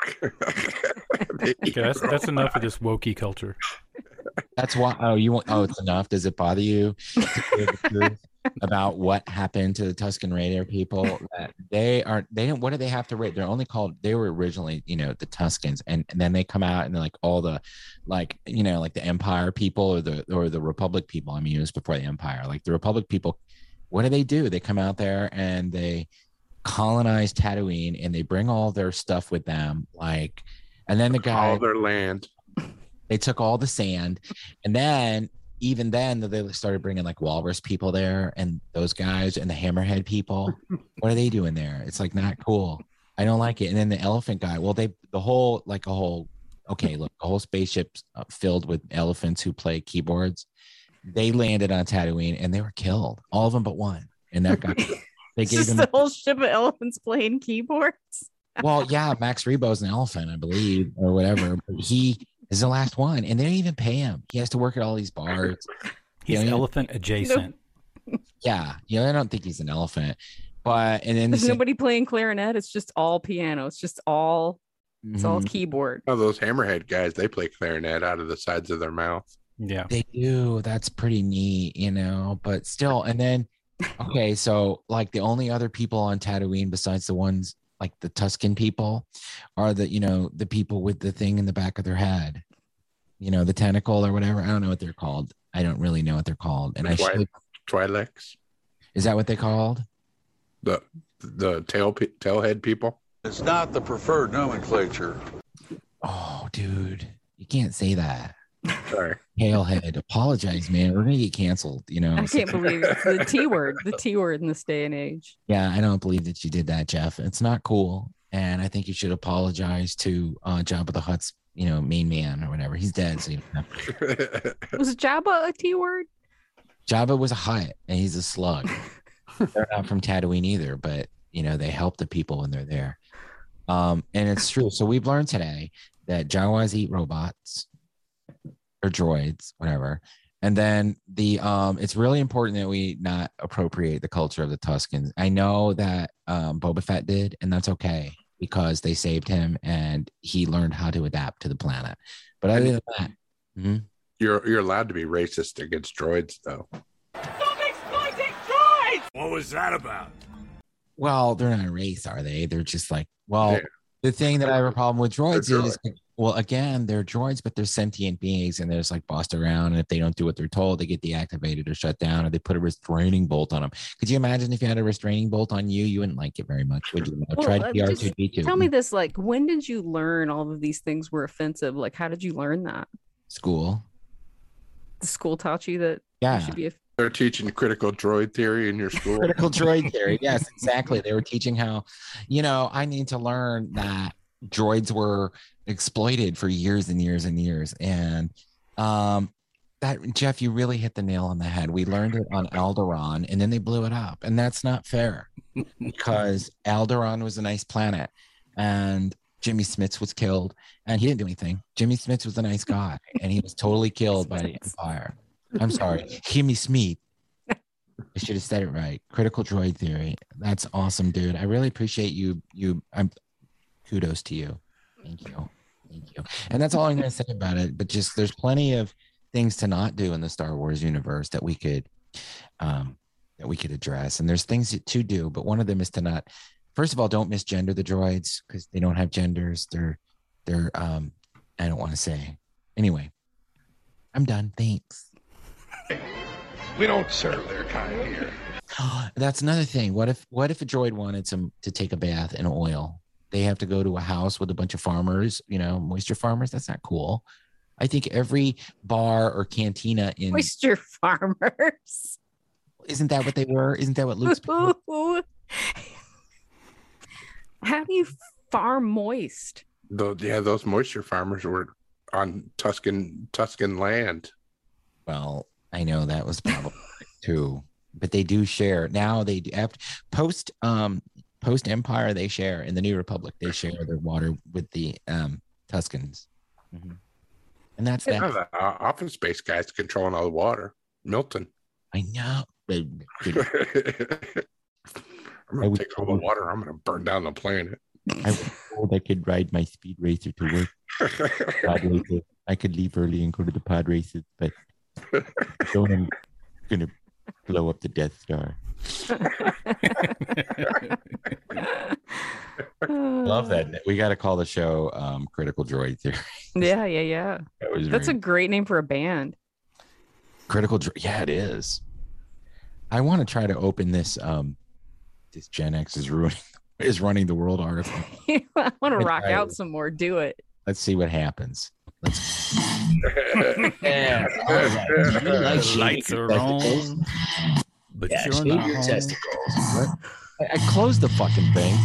Speaker 6: Okay, that's enough of this wokey culture.
Speaker 3: That's why, it's enough. Does it bother you to hear the truth about what happened to the Tusken Raider people? That what do they have to rate? They're only called, they were originally, the Tuskens, and then they come out and they're like all the, like the Empire people or the Republic people. I mean, it was before the Empire. Like the Republic people, what do? They come out there and they colonize Tatooine and they bring all their stuff with them, and then the guy,
Speaker 5: all their land.
Speaker 3: They took all the sand, and then even then they started bringing like walrus people there and those guys and the hammerhead people. What are they doing there? It's like not cool. I don't like it. And then the elephant guy. Well, the whole spaceship's filled with elephants who play keyboards. They landed on Tatooine and they were killed, all of them but one. And that guy, they gave him
Speaker 2: the whole ship of elephants playing keyboards.
Speaker 3: Well, yeah, Max Rebo's an elephant, I believe, or whatever. But he is the last one, and they don't even pay him. He has to work at all these bars.
Speaker 6: He's elephant adjacent.
Speaker 3: Yeah, I don't think he's an elephant. But and then
Speaker 2: there's nobody playing clarinet. It's just all piano. It's just all it's all keyboard.
Speaker 5: Oh, those hammerhead guys, they play clarinet out of the sides of their mouth.
Speaker 6: Yeah,
Speaker 3: they do. That's pretty neat, But still, and then okay, so like the only other people on Tatooine besides the ones like the Tusken people are the people with the thing in the back of their head, the tentacle or whatever. I don't know what they're called. I don't really know what they're called. And
Speaker 5: Twi'leks.
Speaker 3: Is that what they called?
Speaker 5: The tailhead people.
Speaker 8: It's not the preferred nomenclature.
Speaker 3: Oh, dude, you can't say that.
Speaker 5: Sorry.
Speaker 3: Tailhead. Apologize, man. We're gonna get canceled.
Speaker 2: I can't believe it's the T word. The T word in this day and age.
Speaker 3: Yeah, I don't believe that you did that, Jeff. It's not cool, and I think you should apologize to Jabba the Hutt's, main man or whatever. He's dead, so you don't have to.
Speaker 2: Was Jabba a T word?
Speaker 3: Jabba was a Hutt, and he's a slug. They're not from Tatooine either, but they help the people when they're there. And it's true. So we've learned today that Jawas eat robots. Or droids, whatever. And then it's really important that we not appropriate the culture of the Tuskens. I know that Boba Fett did, and that's okay because they saved him and he learned how to adapt to the planet. But other than that,
Speaker 5: you're allowed to be racist against droids, though.
Speaker 10: Stop exploiting droids!
Speaker 8: What was that about?
Speaker 3: Well, they're not a race, are they? They're just like, The thing that I have a problem with droids
Speaker 5: They're
Speaker 3: is, well, again, they're droids, but they're sentient beings, and they're just like bossed around. And if they don't do what they're told, they get deactivated or shut down, or they put a restraining bolt on them. Could you imagine if you had a restraining bolt on you? You wouldn't like it very much, would you? Try to be R2D2.
Speaker 2: Tell me this: like, when did you learn all of these things were offensive? Like, how did you learn that?
Speaker 3: School.
Speaker 2: The school taught you that.
Speaker 3: Yeah.
Speaker 2: You should be
Speaker 5: They're teaching critical droid theory in your school.
Speaker 3: Critical droid theory. Yes, exactly. They were teaching how, I need to learn that droids were exploited for years and years and years. And that, Jeff, you really hit the nail on the head. We learned it on Alderaan, and then they blew it up. And that's not fair because Alderaan was a nice planet, and Jimmy Smits was killed, and he didn't do anything. Jimmy Smits was a nice guy, and he was totally killed by the Empire. I'm sorry, Jimmy Smith. I should have said it right. Critical droid theory. That's awesome, dude. I really appreciate you. I'm kudos to you. Thank you. And that's all I'm going to say about it. But just there's plenty of things to not do in the Star Wars universe that we could address. And there's things to do, but one of them is to not. First of all, don't misgender the droids because they don't have genders. They're I don't want to say. Anyway, I'm done. Thanks.
Speaker 8: We don't serve their kind here.
Speaker 3: That's another thing. What if a droid wanted to take a bath in oil? They have to go to a house with a bunch of farmers, moisture farmers. That's not cool. I think every bar or cantina in
Speaker 2: moisture farmers.
Speaker 3: Isn't that what they were? Isn't that what Luke's?
Speaker 2: How do you farm moist?
Speaker 5: Those moisture farmers were on Tuscan land.
Speaker 3: Well, I know that was probably too, but they do share now. They after post Empire, they share in the New Republic. They share their water with the Tuscans, and that's that.
Speaker 5: The Office Space guy's controlling all the water. Milton.
Speaker 3: I know.
Speaker 5: I'm gonna take all the water. I'm gonna burn down the planet.
Speaker 3: I was told I could ride my speed racer to work. I could leave early and go to the pod races, but I'm gonna blow up the Death Star. Love that. We got to call the show Critical Droid Theory.
Speaker 2: Yeah. That's a great name for a band.
Speaker 3: Critical Droid. Yeah, it is. I want to try to open this. This Gen X is running the world article.
Speaker 2: I want to rock out some more. Do it.
Speaker 3: Let's see what happens. Let's.
Speaker 6: Yeah. Lights are on, but you're not
Speaker 3: your testicles. I closed the fucking thing.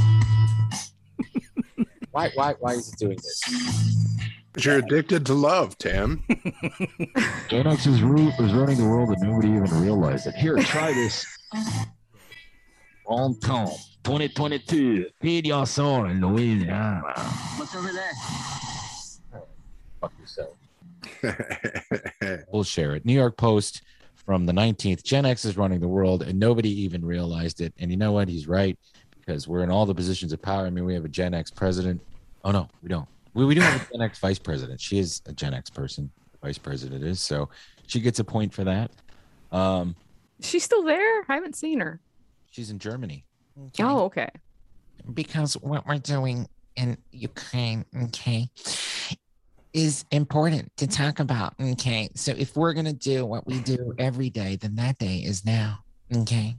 Speaker 3: Why is it doing this?
Speaker 5: You're addicted to love, Tim.
Speaker 3: Gen X is running the world and nobody even realized it. Here, try this. On Tom, 2022. Feed your soul in Louisiana.
Speaker 10: What's over there?
Speaker 3: Fuck yourself. We'll share it. New York Post from the 19th. Gen X is running the world and nobody even realized it. And you know what? He's right because we're in all the positions of power. I mean, we have a Gen X president. Oh, no, we don't. We do have a Gen X vice president. She is a Gen X person. The vice president is. So she gets a point for that.
Speaker 2: She's still there? I haven't seen her.
Speaker 3: She's in Germany.
Speaker 2: Okay. Oh, okay.
Speaker 3: Because what we're doing in Ukraine, is important to talk about. Okay. So if we're going to do what we do every day, then that day is now. Okay.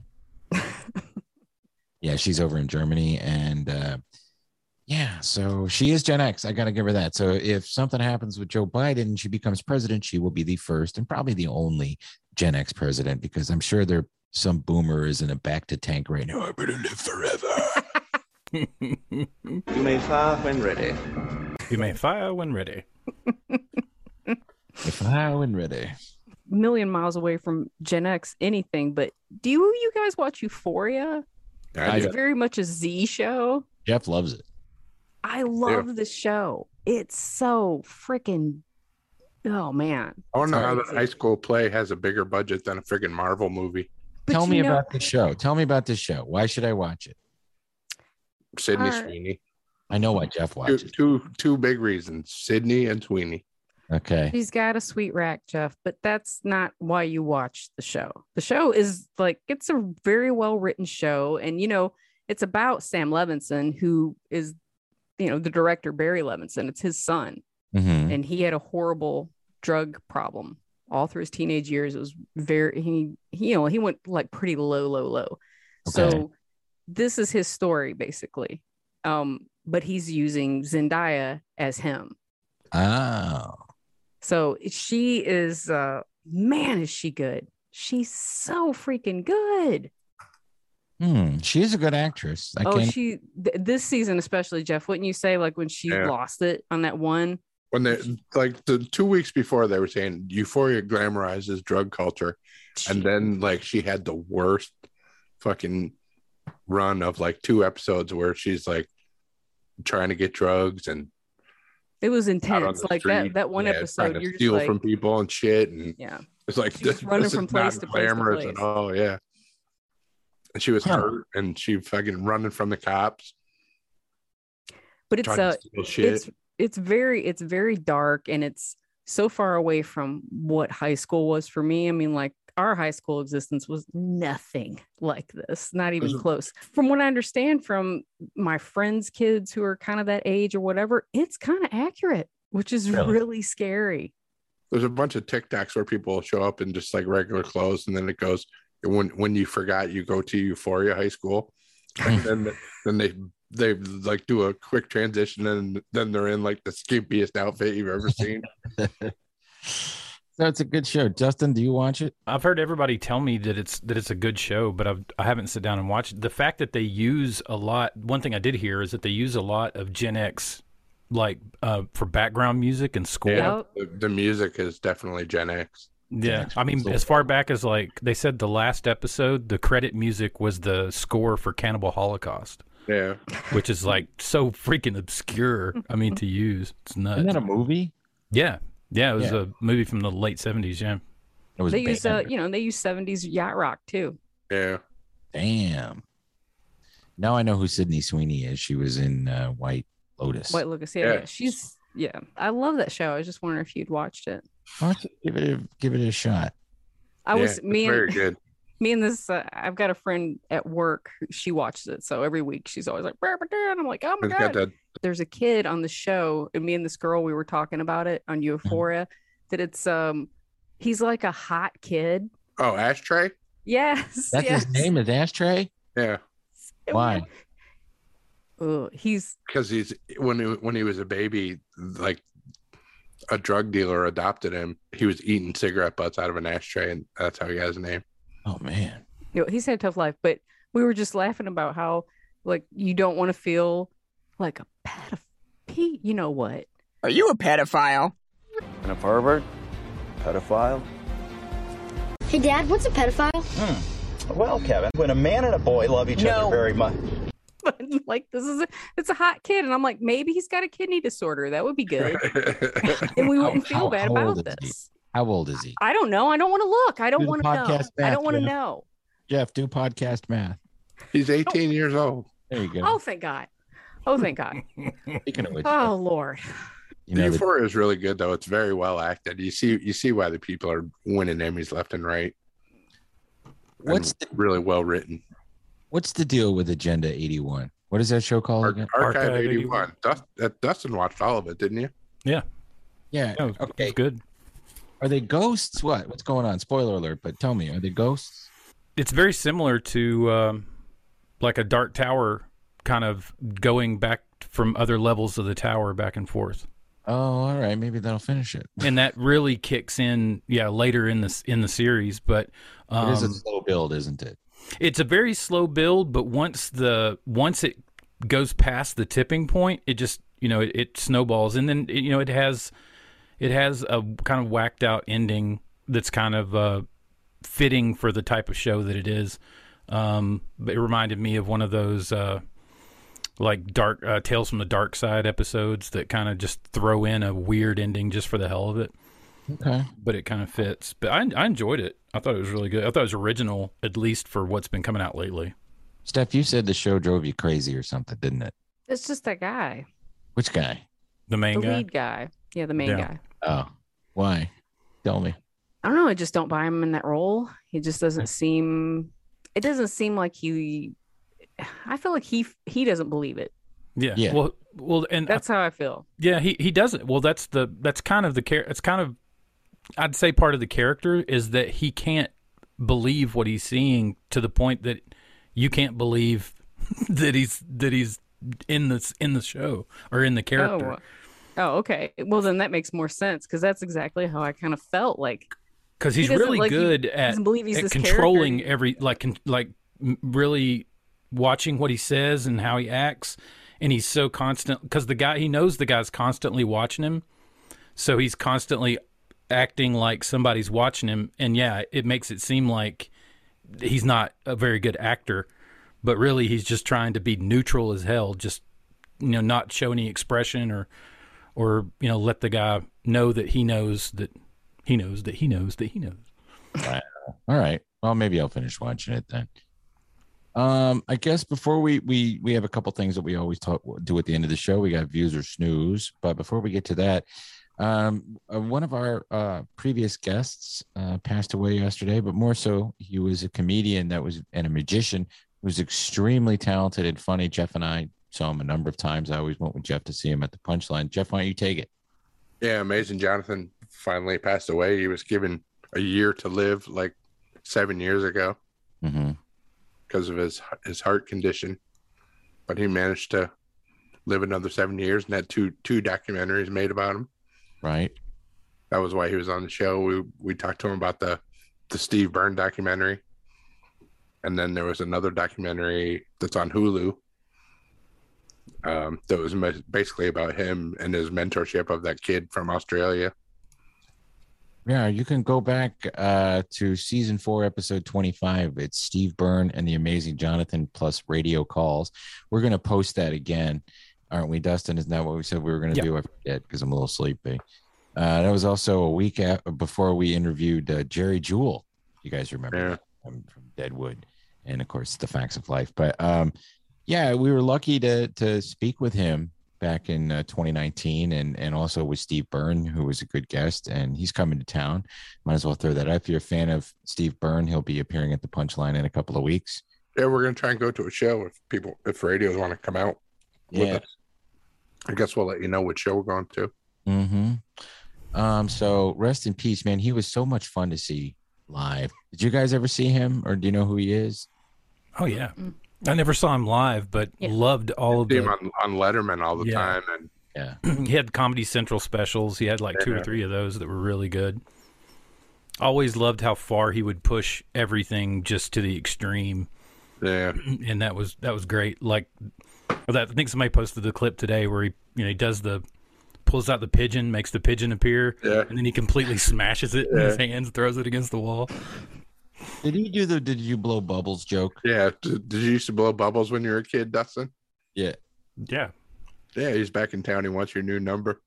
Speaker 3: Yeah, she's over in Germany. And so she is Gen X. I got to give her that. So if something happens with Joe Biden and she becomes president, she will be the first and probably the only Gen X president because I'm sure some boomer is in a back to tank right now. I'm going to live forever.
Speaker 9: You may fire when ready.
Speaker 6: You may fire when ready.
Speaker 3: Fire when ready.
Speaker 2: Million miles away from Gen X anything, but do you guys watch Euphoria? It's very much a Z show.
Speaker 3: Jeff loves it.
Speaker 2: I love this show. It's so freaking. Oh man!
Speaker 5: I want to know how the high school play has a bigger budget than a friggin' Marvel movie.
Speaker 3: Tell me about this show. Tell me about this show. Why should I watch it?
Speaker 5: Sydney Sweeney.
Speaker 3: I know why Jeff watches.
Speaker 5: Two big reasons: Sydney and Sweeney.
Speaker 3: Okay.
Speaker 2: She's got a sweet rack, Jeff, but that's not why you watch the show. The show is it's a very well written show, and it's about Sam Levinson, who is the director, Barry Levinson. It's his son.
Speaker 3: Mm-hmm.
Speaker 2: And he had a horrible drug problem all through his teenage years. It was he went like pretty low.
Speaker 3: Okay.
Speaker 2: So this is his story basically. But he's using Zendaya as him.
Speaker 3: Oh.
Speaker 2: So she is, man, is she good. She's so freaking good.
Speaker 3: She is a good actress.
Speaker 2: This season, especially, Jeff, wouldn't you say, like when she lost it on that one?
Speaker 5: When they like the 2 weeks before, they were saying Euphoria glamorizes drug culture, and then like she had the worst fucking run of like 2 episodes where she's like trying to get drugs, and
Speaker 2: it was intense. Like that one episode, you're
Speaker 5: steal
Speaker 2: just like,
Speaker 5: from people and shit, and it's like
Speaker 2: this running from place to place
Speaker 5: glamorous at all. Yeah, and she was hurt, and she fucking running from the cops.
Speaker 2: But it's very dark, and it's so far away from what high school was for me. I mean, like our high school existence was nothing like this, not even close. From what I understand from my friends' kids who are kind of that age or whatever, it's kind of accurate, which is really scary.
Speaker 5: There's a bunch of TikToks where people show up in just like regular clothes, and then it goes, when you forgot, you go to Euphoria High School, and then they like do a quick transition, and then they're in like the skimpiest outfit you've ever seen.
Speaker 3: So it's a good show. Justin, do you watch it?
Speaker 6: I've heard everybody tell me that it's a good show, but I haven't sit down and watched it. The fact that they use a lot, one thing I did hear is that they use a lot of Gen X, like for background music and score.
Speaker 5: Yeah, the music is definitely Gen X.
Speaker 6: Yeah, I mean, as far back as like they said the last episode, the credit music was the score for Cannibal Holocaust.
Speaker 5: Yeah,
Speaker 6: which is like so freaking obscure. I mean, to use, it's nuts.
Speaker 3: Isn't that a movie?
Speaker 6: Yeah, it was a movie from the late 70s. Yeah,
Speaker 3: it was.
Speaker 2: They use they use 70s yacht rock too.
Speaker 5: Yeah,
Speaker 3: damn. Now I know who Sydney Sweeney is. She was in White Lotus.
Speaker 2: White Lotus, yeah. She's I love that show. I was just wondering if you'd watched it.
Speaker 3: Why don't you give it a shot?
Speaker 5: Very good.
Speaker 2: Me and this, I've got a friend at work. She watches it, so every week she's always like, and I'm like, oh my god. There's a kid on the show, and me and this girl, we were talking about it on Euphoria. That it's he's like a hot kid.
Speaker 5: Oh, Ashtray.
Speaker 2: Yes,
Speaker 3: that's his name is Ashtray.
Speaker 5: Yeah.
Speaker 3: Why?
Speaker 2: He's
Speaker 5: when he was a baby, like a drug dealer adopted him. He was eating cigarette butts out of an ashtray, and that's how he got his name.
Speaker 3: Oh man,
Speaker 2: he's had a tough life, but we were just laughing about how like you don't want to feel like a pedophile. You know what?
Speaker 9: Are you a pedophile?
Speaker 11: And a pervert? Pedophile?
Speaker 12: Hey Dad, what's a pedophile?
Speaker 11: Well, Kevin, when a man and a boy love each other very much.
Speaker 2: But like it's a hot kid, and I'm like, maybe he's got a kidney disorder. That would be good, and we wouldn't feel bad about this.
Speaker 3: How old is he?
Speaker 2: I don't know. I don't want to look. I don't want to know. I don't want to know.
Speaker 3: Jeff, do podcast math.
Speaker 5: He's 18 years old.
Speaker 3: There you go.
Speaker 2: Oh, thank God.
Speaker 3: Speaking of which,
Speaker 2: oh Lord.
Speaker 5: Euphoria is really good though. It's very well acted. You see why the people are winning Emmys left and right. Really well written?
Speaker 3: What's the deal with Agenda 81? What is that show called again?
Speaker 5: Archive 81. Dustin watched all of it, didn't you?
Speaker 6: Yeah.
Speaker 3: Yeah.
Speaker 6: Oh,
Speaker 3: okay.
Speaker 6: It's good.
Speaker 3: Are they ghosts? What's going on? Spoiler alert, but tell me, are they ghosts?
Speaker 6: It's very similar to like a Dark Tower, kind of going back from other levels of the tower back and forth.
Speaker 3: Oh, all right. Maybe that'll finish it.
Speaker 6: And that really kicks in, later in the series. But
Speaker 3: it is a slow build, isn't it?
Speaker 6: It's a very slow build, but once it goes past the tipping point, it just it snowballs, and then it has a kind of whacked out ending that's kind of fitting for the type of show that it is. But it reminded me of one of those like dark Tales from the Dark Side episodes that kind of just throw in a weird ending just for the hell of it.
Speaker 3: Okay.
Speaker 6: But it kind of fits. But I enjoyed it. I thought it was really good. I thought it was original, at least for what's been coming out lately.
Speaker 3: Steph, you said the show drove you crazy or something, didn't it?
Speaker 2: It's just that guy.
Speaker 3: Which guy?
Speaker 6: The main guy?
Speaker 2: The lead guy. Yeah, the main guy.
Speaker 3: Oh, why? Tell me.
Speaker 2: I don't know. I just don't buy him in that role. He just doesn't seem... It doesn't seem like he... I feel like he doesn't believe it.
Speaker 6: Yeah.
Speaker 3: Yeah.
Speaker 6: Well, and
Speaker 2: That's how I feel.
Speaker 6: yeah, he doesn't. Well, that's kind of it's kind of, I'd say part of the character is that he can't believe what he's seeing to the point that you can't believe that he's in the show or in the character.
Speaker 2: Oh, okay. Well, then that makes more sense because that's exactly how I kind of felt like.
Speaker 6: Because he's really good at controlling really watching what he says and how he acts, and he's so constant because he knows the guy's constantly watching him, so he's constantly acting like somebody's watching him, and yeah, it makes it seem like he's not a very good actor, but really he's just trying to be neutral as hell, just not show any expression or let the guy know that he knows that he knows that he knows that he knows.
Speaker 3: Wow. All right. Well, maybe I'll finish watching it then. I guess before we have a couple things that we always do at the end of the show. We got views or snooze, but before we get to that, one of our previous guests passed away yesterday, but more so, he was a comedian and a magician who was extremely talented and funny. Jeff and I saw him a number of times. I always went with Jeff to see him at the Punchline. Jeff, why don't you take it?
Speaker 5: Yeah, Amazing Jonathan finally passed away. He was given a year to live like 7 years ago because of his heart condition, but he managed to live another 7 years and had two documentaries made about him.
Speaker 3: Right.
Speaker 5: That was why he was on the show. We talked to him about the Steve Byrne documentary, and then there was another documentary that's on Hulu that was basically about him and his mentorship of that kid from Australia.
Speaker 3: Yeah, you can go back to season 4, episode 25. It's Steve Byrne and the Amazing Jonathan plus radio calls. We're going to post that again, aren't we, Dustin? Isn't that what we said we were going to do? I forget because I'm a little sleepy. That was also a week before we interviewed Jerry Jewell. You guys remember from Deadwood, and of course The Facts of Life. But yeah, we were lucky to speak with him back in 2019, and also with Steve Byrne, who was a good guest, and he's coming to town. Might as well throw that out. If you're a fan of Steve Byrne, he'll be appearing at the Punchline in a couple of weeks.
Speaker 5: Yeah, we're going to try and go to a show if radios want to come out with us. I guess we'll let you know what show we're going to.
Speaker 3: So rest in peace, man. He was so much fun to see live. Did you guys ever see him, or do you know who he is?
Speaker 6: Oh yeah. I never saw him live, but loved all of
Speaker 5: him on Letterman all the time. And
Speaker 6: he had Comedy Central specials. He had like 2 or 3 of those that were really good. Always loved how far he would push everything just to the extreme.
Speaker 5: Yeah,
Speaker 6: and that was great. Like I think somebody posted the clip today where he pulls out the pigeon, makes the pigeon appear, and then he completely smashes it in his hands, throws it against the wall.
Speaker 3: Did he do the "Did you blow bubbles" joke?
Speaker 5: Yeah. Did you used to blow bubbles when you were a kid, Dustin?
Speaker 3: Yeah.
Speaker 6: Yeah.
Speaker 5: Yeah, he's back in town. He wants your new number.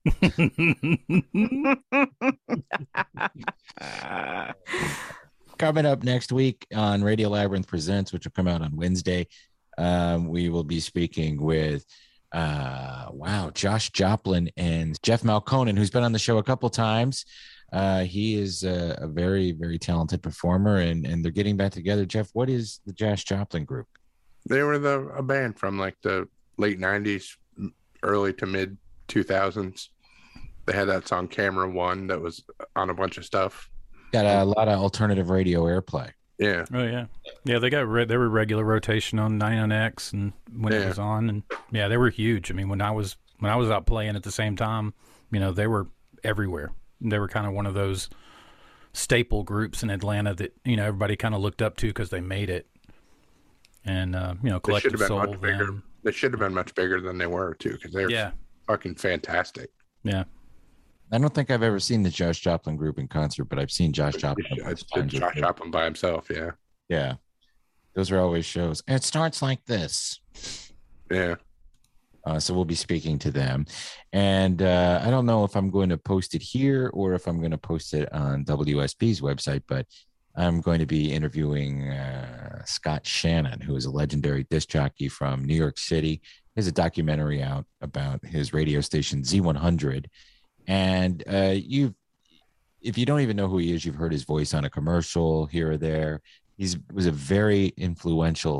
Speaker 3: Coming up next week on Radio Labyrinth Presents, which will come out on Wednesday, we will be speaking with Josh Joplin and Jeff Malconen, who's been on the show a couple times. He is a very, very talented performer, and they're getting back together. Jeff, what is the Josh Joplin group?
Speaker 5: They were a band from like the late 90s, early to mid 2000s. They had that song Camera One that was on a bunch of stuff.
Speaker 3: Got a lot of alternative radio airplay.
Speaker 5: Yeah.
Speaker 6: Oh yeah. Yeah, they were regular rotation on 99X and when it was on, and yeah, they were huge. I mean, when I was out playing at the same time, they were everywhere. They were kind of one of those staple groups in Atlanta that everybody kind of looked up to because they made it. And Collective Soul.
Speaker 5: They should have been much bigger than they were too, because they're fucking fantastic.
Speaker 6: Yeah.
Speaker 3: I don't think I've ever seen the Josh Joplin group in concert, but I've seen Josh Joplin.
Speaker 5: Josh Joplin by himself, yeah.
Speaker 3: Yeah. Those are always shows. And it starts like this.
Speaker 5: Yeah.
Speaker 3: So we'll be speaking to them. And I don't know if I'm going to post it here or if I'm going to post it on WSP's website, but I'm going to be interviewing Scott Shannon, who is a legendary disc jockey from New York City. There's a documentary out about his radio station Z100. And if you don't even know who he is, you've heard his voice on a commercial here or there. He was a very influential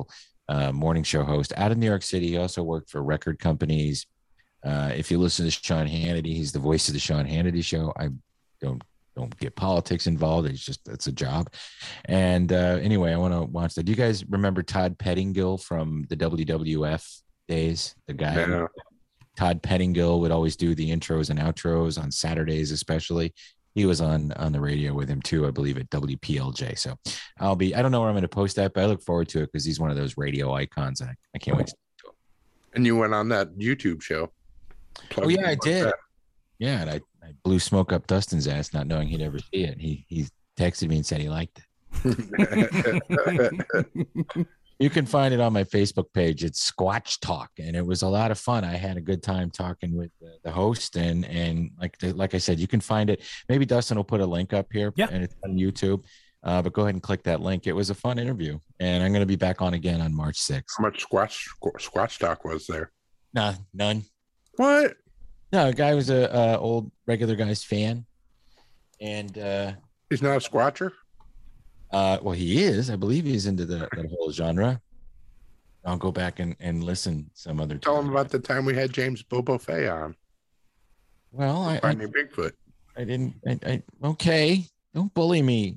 Speaker 3: morning show host out of New York City. He also worked for record companies. If you listen to Sean Hannity, he's the voice of the Sean Hannity show. I don't get politics involved. It's a job. And anyway, I want to watch that. Do you guys remember Todd Pettingill from the WWF days? The guy.
Speaker 5: Yeah.
Speaker 3: Todd Pettingill would always do the intros and outros on Saturdays, especially. He was on the radio with him too, I believe, at WPLJ. So I don't know where I'm going to post that, but I look forward to it because he's one of those radio icons. And I can't wait to do it.
Speaker 5: And you went on that YouTube show.
Speaker 3: Oh yeah, I did. Yeah, and I blew smoke up Dustin's ass, not knowing he'd ever see it. He texted me and said he liked it. You can find it on my Facebook page. It's Squatch Talk, and it was a lot of fun. I had a good time talking with the host, and like I said, you can find it. Maybe Dustin will put a link up here, and it's on YouTube. But go ahead and click that link. It was a fun interview, and I'm going to be back on again on March 6th.
Speaker 5: How much Squatch Talk was there?
Speaker 3: Nah, none.
Speaker 5: What?
Speaker 3: No, a guy was a old regular guy's fan, and
Speaker 5: he's not a squatcher.
Speaker 3: Well, he is. I believe he's into that whole genre. I'll go back and listen some other time.
Speaker 5: Tell him about the time we had James Bobo Fay on.
Speaker 3: Well, I
Speaker 5: Bigfoot.
Speaker 3: I didn't. Okay. Don't bully me,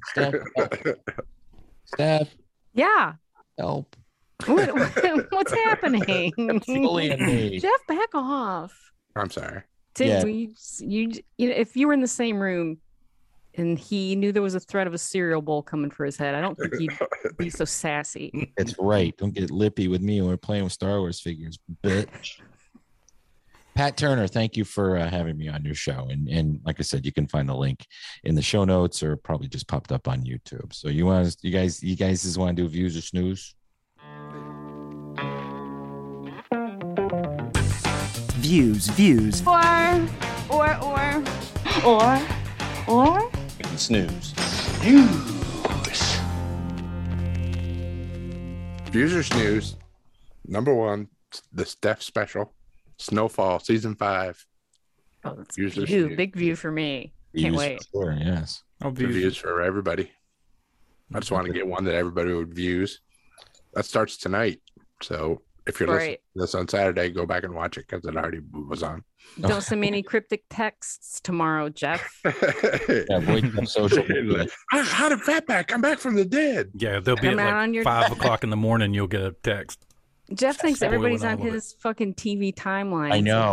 Speaker 3: Steph.
Speaker 2: Yeah.
Speaker 3: Help.
Speaker 2: What's happening?
Speaker 3: Bullying me.
Speaker 2: Jeff, back off.
Speaker 5: I'm sorry.
Speaker 2: You know, if you were in the same room and he knew there was a threat of a cereal bowl coming for his head, I don't think he'd be so sassy.
Speaker 3: That's right. Don't get lippy with me when we're playing with Star Wars figures, bitch. Pat Turner, thank you for having me on your show. And like I said, you can find the link in the show notes or probably just popped up on YouTube. So you guys just want to do views or snooze?
Speaker 7: Views.
Speaker 11: Or snooze.
Speaker 5: Views or snooze. Number one, the Steph special, Snowfall season 5.
Speaker 2: Oh, that's big view for me. Can't wait.
Speaker 3: Sure, yes.
Speaker 5: Views for everybody. I just want to get one that everybody would views. That starts tonight. So if you're listening to this on Saturday, go back and watch it because it already was on.
Speaker 2: Don't send me any cryptic texts tomorrow, Jeff.
Speaker 5: Social media. How did Fatback come back from the dead?
Speaker 6: Yeah, they'll be at like 5 o'clock in the morning. You'll get a text.
Speaker 2: Jeff thinks everybody's on his fucking TV timeline.
Speaker 3: I know,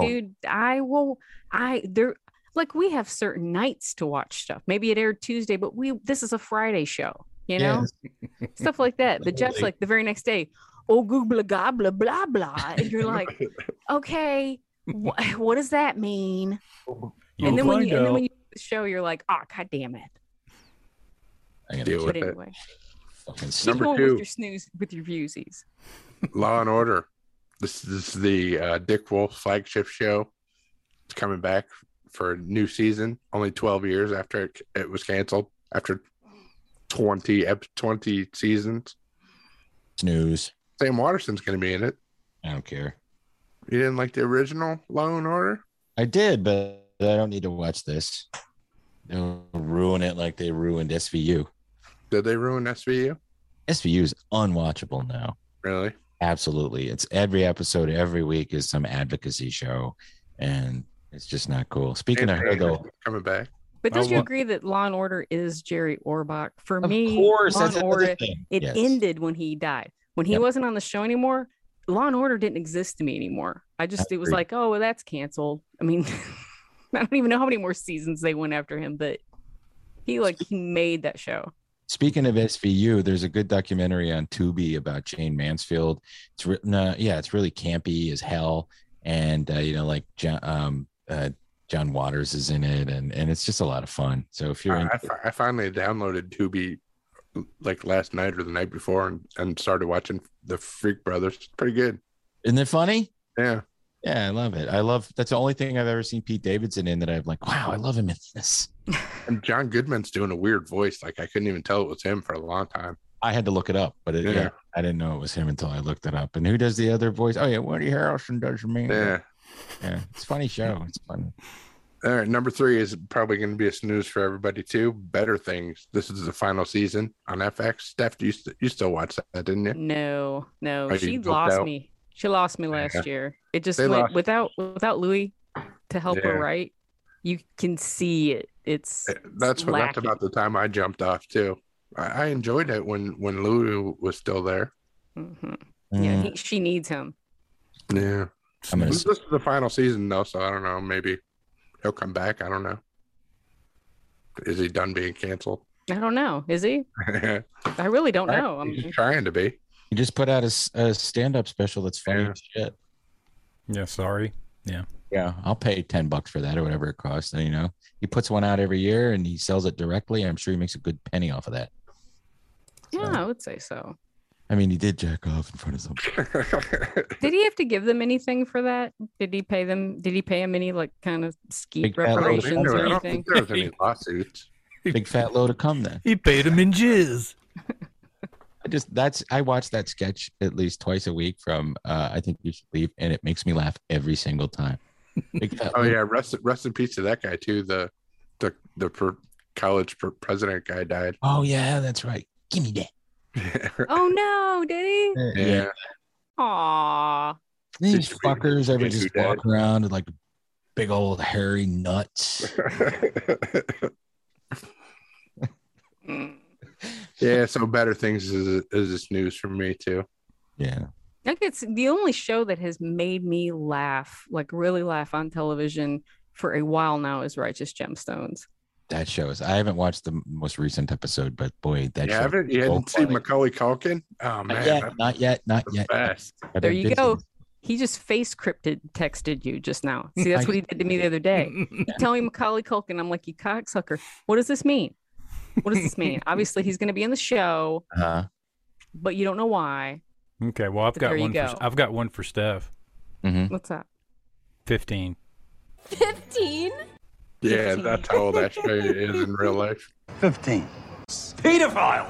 Speaker 2: dude. We have certain nights to watch stuff. Maybe it aired Tuesday, but this is a Friday show. You know, stuff like that. But Jeff's like the very next day. Oh, goobla gobla blah blah, and you're like, okay, what does that mean? And then when you do the show, you're like, oh, god damn it.
Speaker 3: I gotta deal
Speaker 2: with
Speaker 3: anyway.
Speaker 5: Number 2,
Speaker 2: with your snooze, with your viewsies.
Speaker 5: Law and Order. This is the Dick Wolf flagship show. It's coming back for a new season. Only 12 years after it was canceled. After 20 seasons.
Speaker 3: Snooze.
Speaker 5: Sam Waterston's going to be in it.
Speaker 3: I don't care.
Speaker 5: You didn't like the original Law and Order?
Speaker 3: I did, but I don't need to watch this. They'll ruin it like they ruined SVU.
Speaker 5: Did they ruin SVU?
Speaker 3: SVU is unwatchable now.
Speaker 5: Really?
Speaker 3: Absolutely. It's every episode, every week is some advocacy show, and it's just not cool. Speaking of her, though,
Speaker 5: coming back.
Speaker 2: But don't you agree that Law and Order is Jerry Orbach? For me,
Speaker 3: course,
Speaker 2: Law and Order, it ended when he died. When he wasn't on the show anymore, Law and Order didn't exist to me anymore. It was like, oh, well, that's canceled. I mean, I don't even know how many more seasons they went after him, but he made that show.
Speaker 3: Speaking of SVU, there's a good documentary on Tubi about Jane Mansfield. It's written, it's really campy as hell, and John Waters is in it, and it's just a lot of fun. So if you're,
Speaker 5: I finally downloaded Tubi like last night or the night before, and started watching the Freak Brothers. It's pretty good.
Speaker 3: Isn't it funny?
Speaker 5: Yeah.
Speaker 3: Yeah, I love it. That's the only thing I've ever seen Pete Davidson in that I'm like, wow, I love him in this.
Speaker 5: And John Goodman's doing a weird voice. Like I couldn't even tell it was him for a long time.
Speaker 3: I had to look it up, but I didn't know it was him until I looked it up. And who does the other voice? Oh yeah, Woody Harrelson does me.
Speaker 5: Yeah.
Speaker 3: Yeah, it's a funny show. It's fun.
Speaker 5: All right, number 3 is probably going to be a snooze for everybody too. Better Things. This is the final season on FX. Steph, you still watch that, didn't you?
Speaker 2: No.
Speaker 5: Oh,
Speaker 2: She
Speaker 5: you booked
Speaker 2: lost
Speaker 5: out?
Speaker 2: me. She lost me last year. It just
Speaker 5: They
Speaker 2: went
Speaker 5: lost.
Speaker 2: without Louis to help her
Speaker 5: Yeah.
Speaker 2: write. You can see it. It's
Speaker 5: That's
Speaker 2: lacking.
Speaker 5: about the time I jumped off too. I enjoyed it when Lou was still there.
Speaker 2: Mhm. Yeah, she needs him.
Speaker 5: Yeah.
Speaker 3: I'm gonna
Speaker 5: This is the final season though, so I don't know. Maybe he'll come back. I don't know. Is he done being canceled?
Speaker 2: I don't know. Is he? I really don't know.
Speaker 5: He's trying to be.
Speaker 3: He just put out a stand-up special that's funny as shit.
Speaker 6: Yeah, sorry. Yeah.
Speaker 3: Yeah, I'll pay $10 for that or whatever it costs. And, he puts one out every year and he sells it directly. I'm sure he makes a good penny off of that.
Speaker 2: Yeah, I would say so.
Speaker 3: I mean, he did jack off in front of somebody.
Speaker 2: Did he have to give them anything for that? Did he pay them? Did he pay them any kind of skeet
Speaker 3: Big fat load of
Speaker 2: reparations or
Speaker 5: I don't
Speaker 2: anything?
Speaker 5: think there was any lawsuits.
Speaker 3: Big fat load of cum then.
Speaker 6: He paid him in jizz.
Speaker 3: I watch that sketch at least twice a week from I Think You Should Leave, and it makes me laugh every single time. Big fat
Speaker 5: Oh
Speaker 3: load.
Speaker 5: yeah, rest in peace to that guy too. The college president guy died.
Speaker 3: Oh yeah, that's right. Give me that.
Speaker 2: Oh no, did he?
Speaker 5: Yeah.
Speaker 2: Aw.
Speaker 3: These
Speaker 5: Did you
Speaker 3: fuckers ever
Speaker 5: read
Speaker 3: just
Speaker 5: who
Speaker 3: walk
Speaker 5: died?
Speaker 3: around with like big old hairy nuts.
Speaker 5: Yeah, so Better Things is this news for me too.
Speaker 3: Yeah.
Speaker 2: Like it's the only show that has made me laugh, like really laugh on television for a while now is Righteous Gemstones.
Speaker 3: That shows. I haven't watched the most recent episode, but boy, that
Speaker 5: You
Speaker 3: show.
Speaker 5: haven't? You hadn't seen Macaulay Culkin? Oh man,
Speaker 3: Not yet.
Speaker 5: the best.
Speaker 3: I've
Speaker 2: There
Speaker 3: been
Speaker 2: you
Speaker 3: busy.
Speaker 2: go. He just face texted you just now. See, that's what he did to me the other day. You tell me Macaulay Culkin. I'm like, you cocksucker. What does this mean? What does this mean? Obviously, he's going to be in the show, but you don't know why.
Speaker 6: Okay, well, I've
Speaker 2: But
Speaker 6: got
Speaker 2: there you
Speaker 6: one.
Speaker 2: go.
Speaker 6: I've got one for Steph.
Speaker 2: What's that?
Speaker 6: 15.
Speaker 12: 15?
Speaker 5: Yeah,
Speaker 2: 15.
Speaker 5: that's how old Ashley is in real life.
Speaker 8: 15. Pedophile.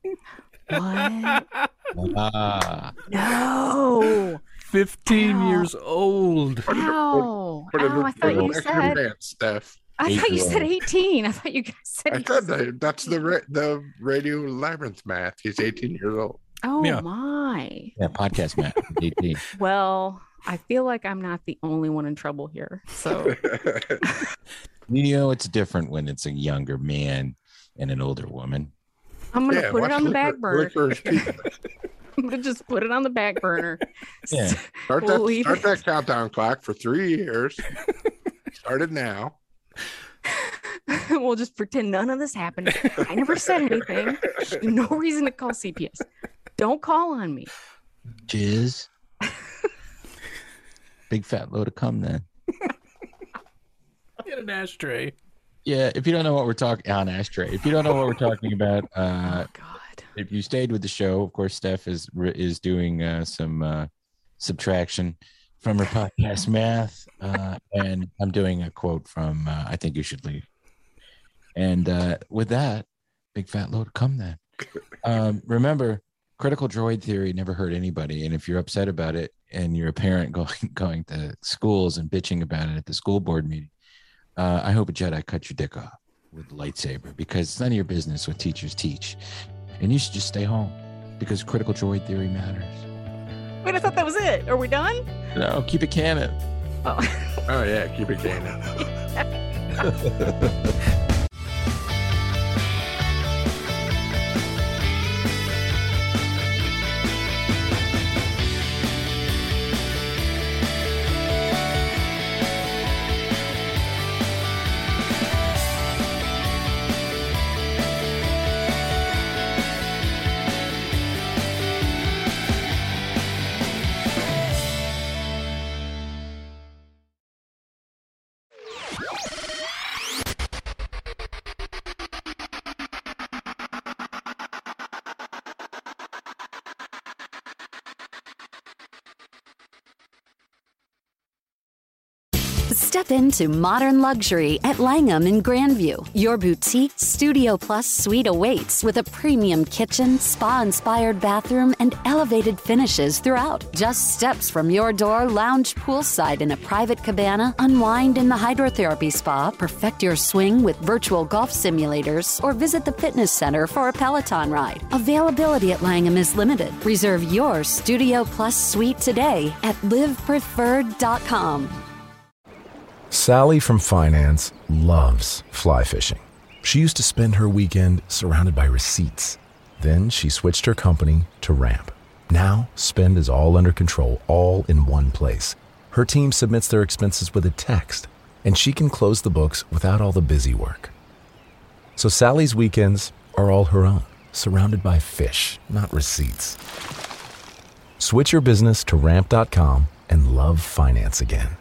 Speaker 2: What? No.
Speaker 6: 15 years old.
Speaker 2: Ow.
Speaker 5: Put it
Speaker 2: Ow, I thought you
Speaker 5: back in
Speaker 2: said.
Speaker 5: your pants, Steph.
Speaker 2: I thought you said 18. I thought you guys said.
Speaker 5: I said that's the Radio Labyrinth math. He's 18 years old.
Speaker 2: Oh
Speaker 6: Yeah.
Speaker 2: my.
Speaker 3: Yeah, podcast Matt. 18.
Speaker 2: Well, I feel like I'm not the only one in trouble here. So
Speaker 3: It's different when it's a younger man and an older woman.
Speaker 2: I'm gonna put it on the back burner.
Speaker 5: Licorice Pizza.
Speaker 2: I'm gonna just put it on the back burner.
Speaker 3: Yeah.
Speaker 5: Start that countdown clock for 3 years. Start it now.
Speaker 2: We'll just pretend none of this happened. I never said anything. No reason to call CPS. Don't call on me.
Speaker 3: Jizz. Big fat load of cum then.
Speaker 6: Get an ashtray.
Speaker 3: Yeah, if you don't know what we're talking on ashtray, if you don't know what we're talking about,
Speaker 2: God.
Speaker 3: if you stayed with the show, of course, Steph is doing some subtraction from her podcast math, and I'm doing a quote from I Think You Should Leave. And with that, big fat load of cum then. Remember, critical droid theory never hurt anybody, and if you're upset about it and you're a parent going to schools and bitching about it at the school board meeting, I hope a Jedi cut your dick off with a lightsaber, because it's none of your business what teachers teach. And you should just stay home, because critical droid theory matters.
Speaker 2: Wait, I thought that was it. Are we done?
Speaker 3: No, keep it canon.
Speaker 2: Oh.
Speaker 5: Oh yeah, keep it canon.
Speaker 1: Step into modern luxury at Langham in Grandview. Your boutique Studio Plus suite awaits with a premium kitchen, spa-inspired bathroom, and elevated finishes throughout. Just steps from your door, lounge poolside in a private cabana, unwind in the hydrotherapy spa, perfect your swing with virtual golf simulators, or visit the fitness center for a Peloton ride. Availability at Langham is limited. Reserve your Studio Plus suite today at livepreferred.com.
Speaker 13: Sally from finance loves fly fishing. She used to spend her weekend surrounded by receipts. Then she switched her company to Ramp. Now, spend is all under control, all in one place. Her team submits their expenses with a text, and she can close the books without all the busy work. So Sally's weekends are all her own, surrounded by fish, not receipts. Switch your business to Ramp.com and love finance again.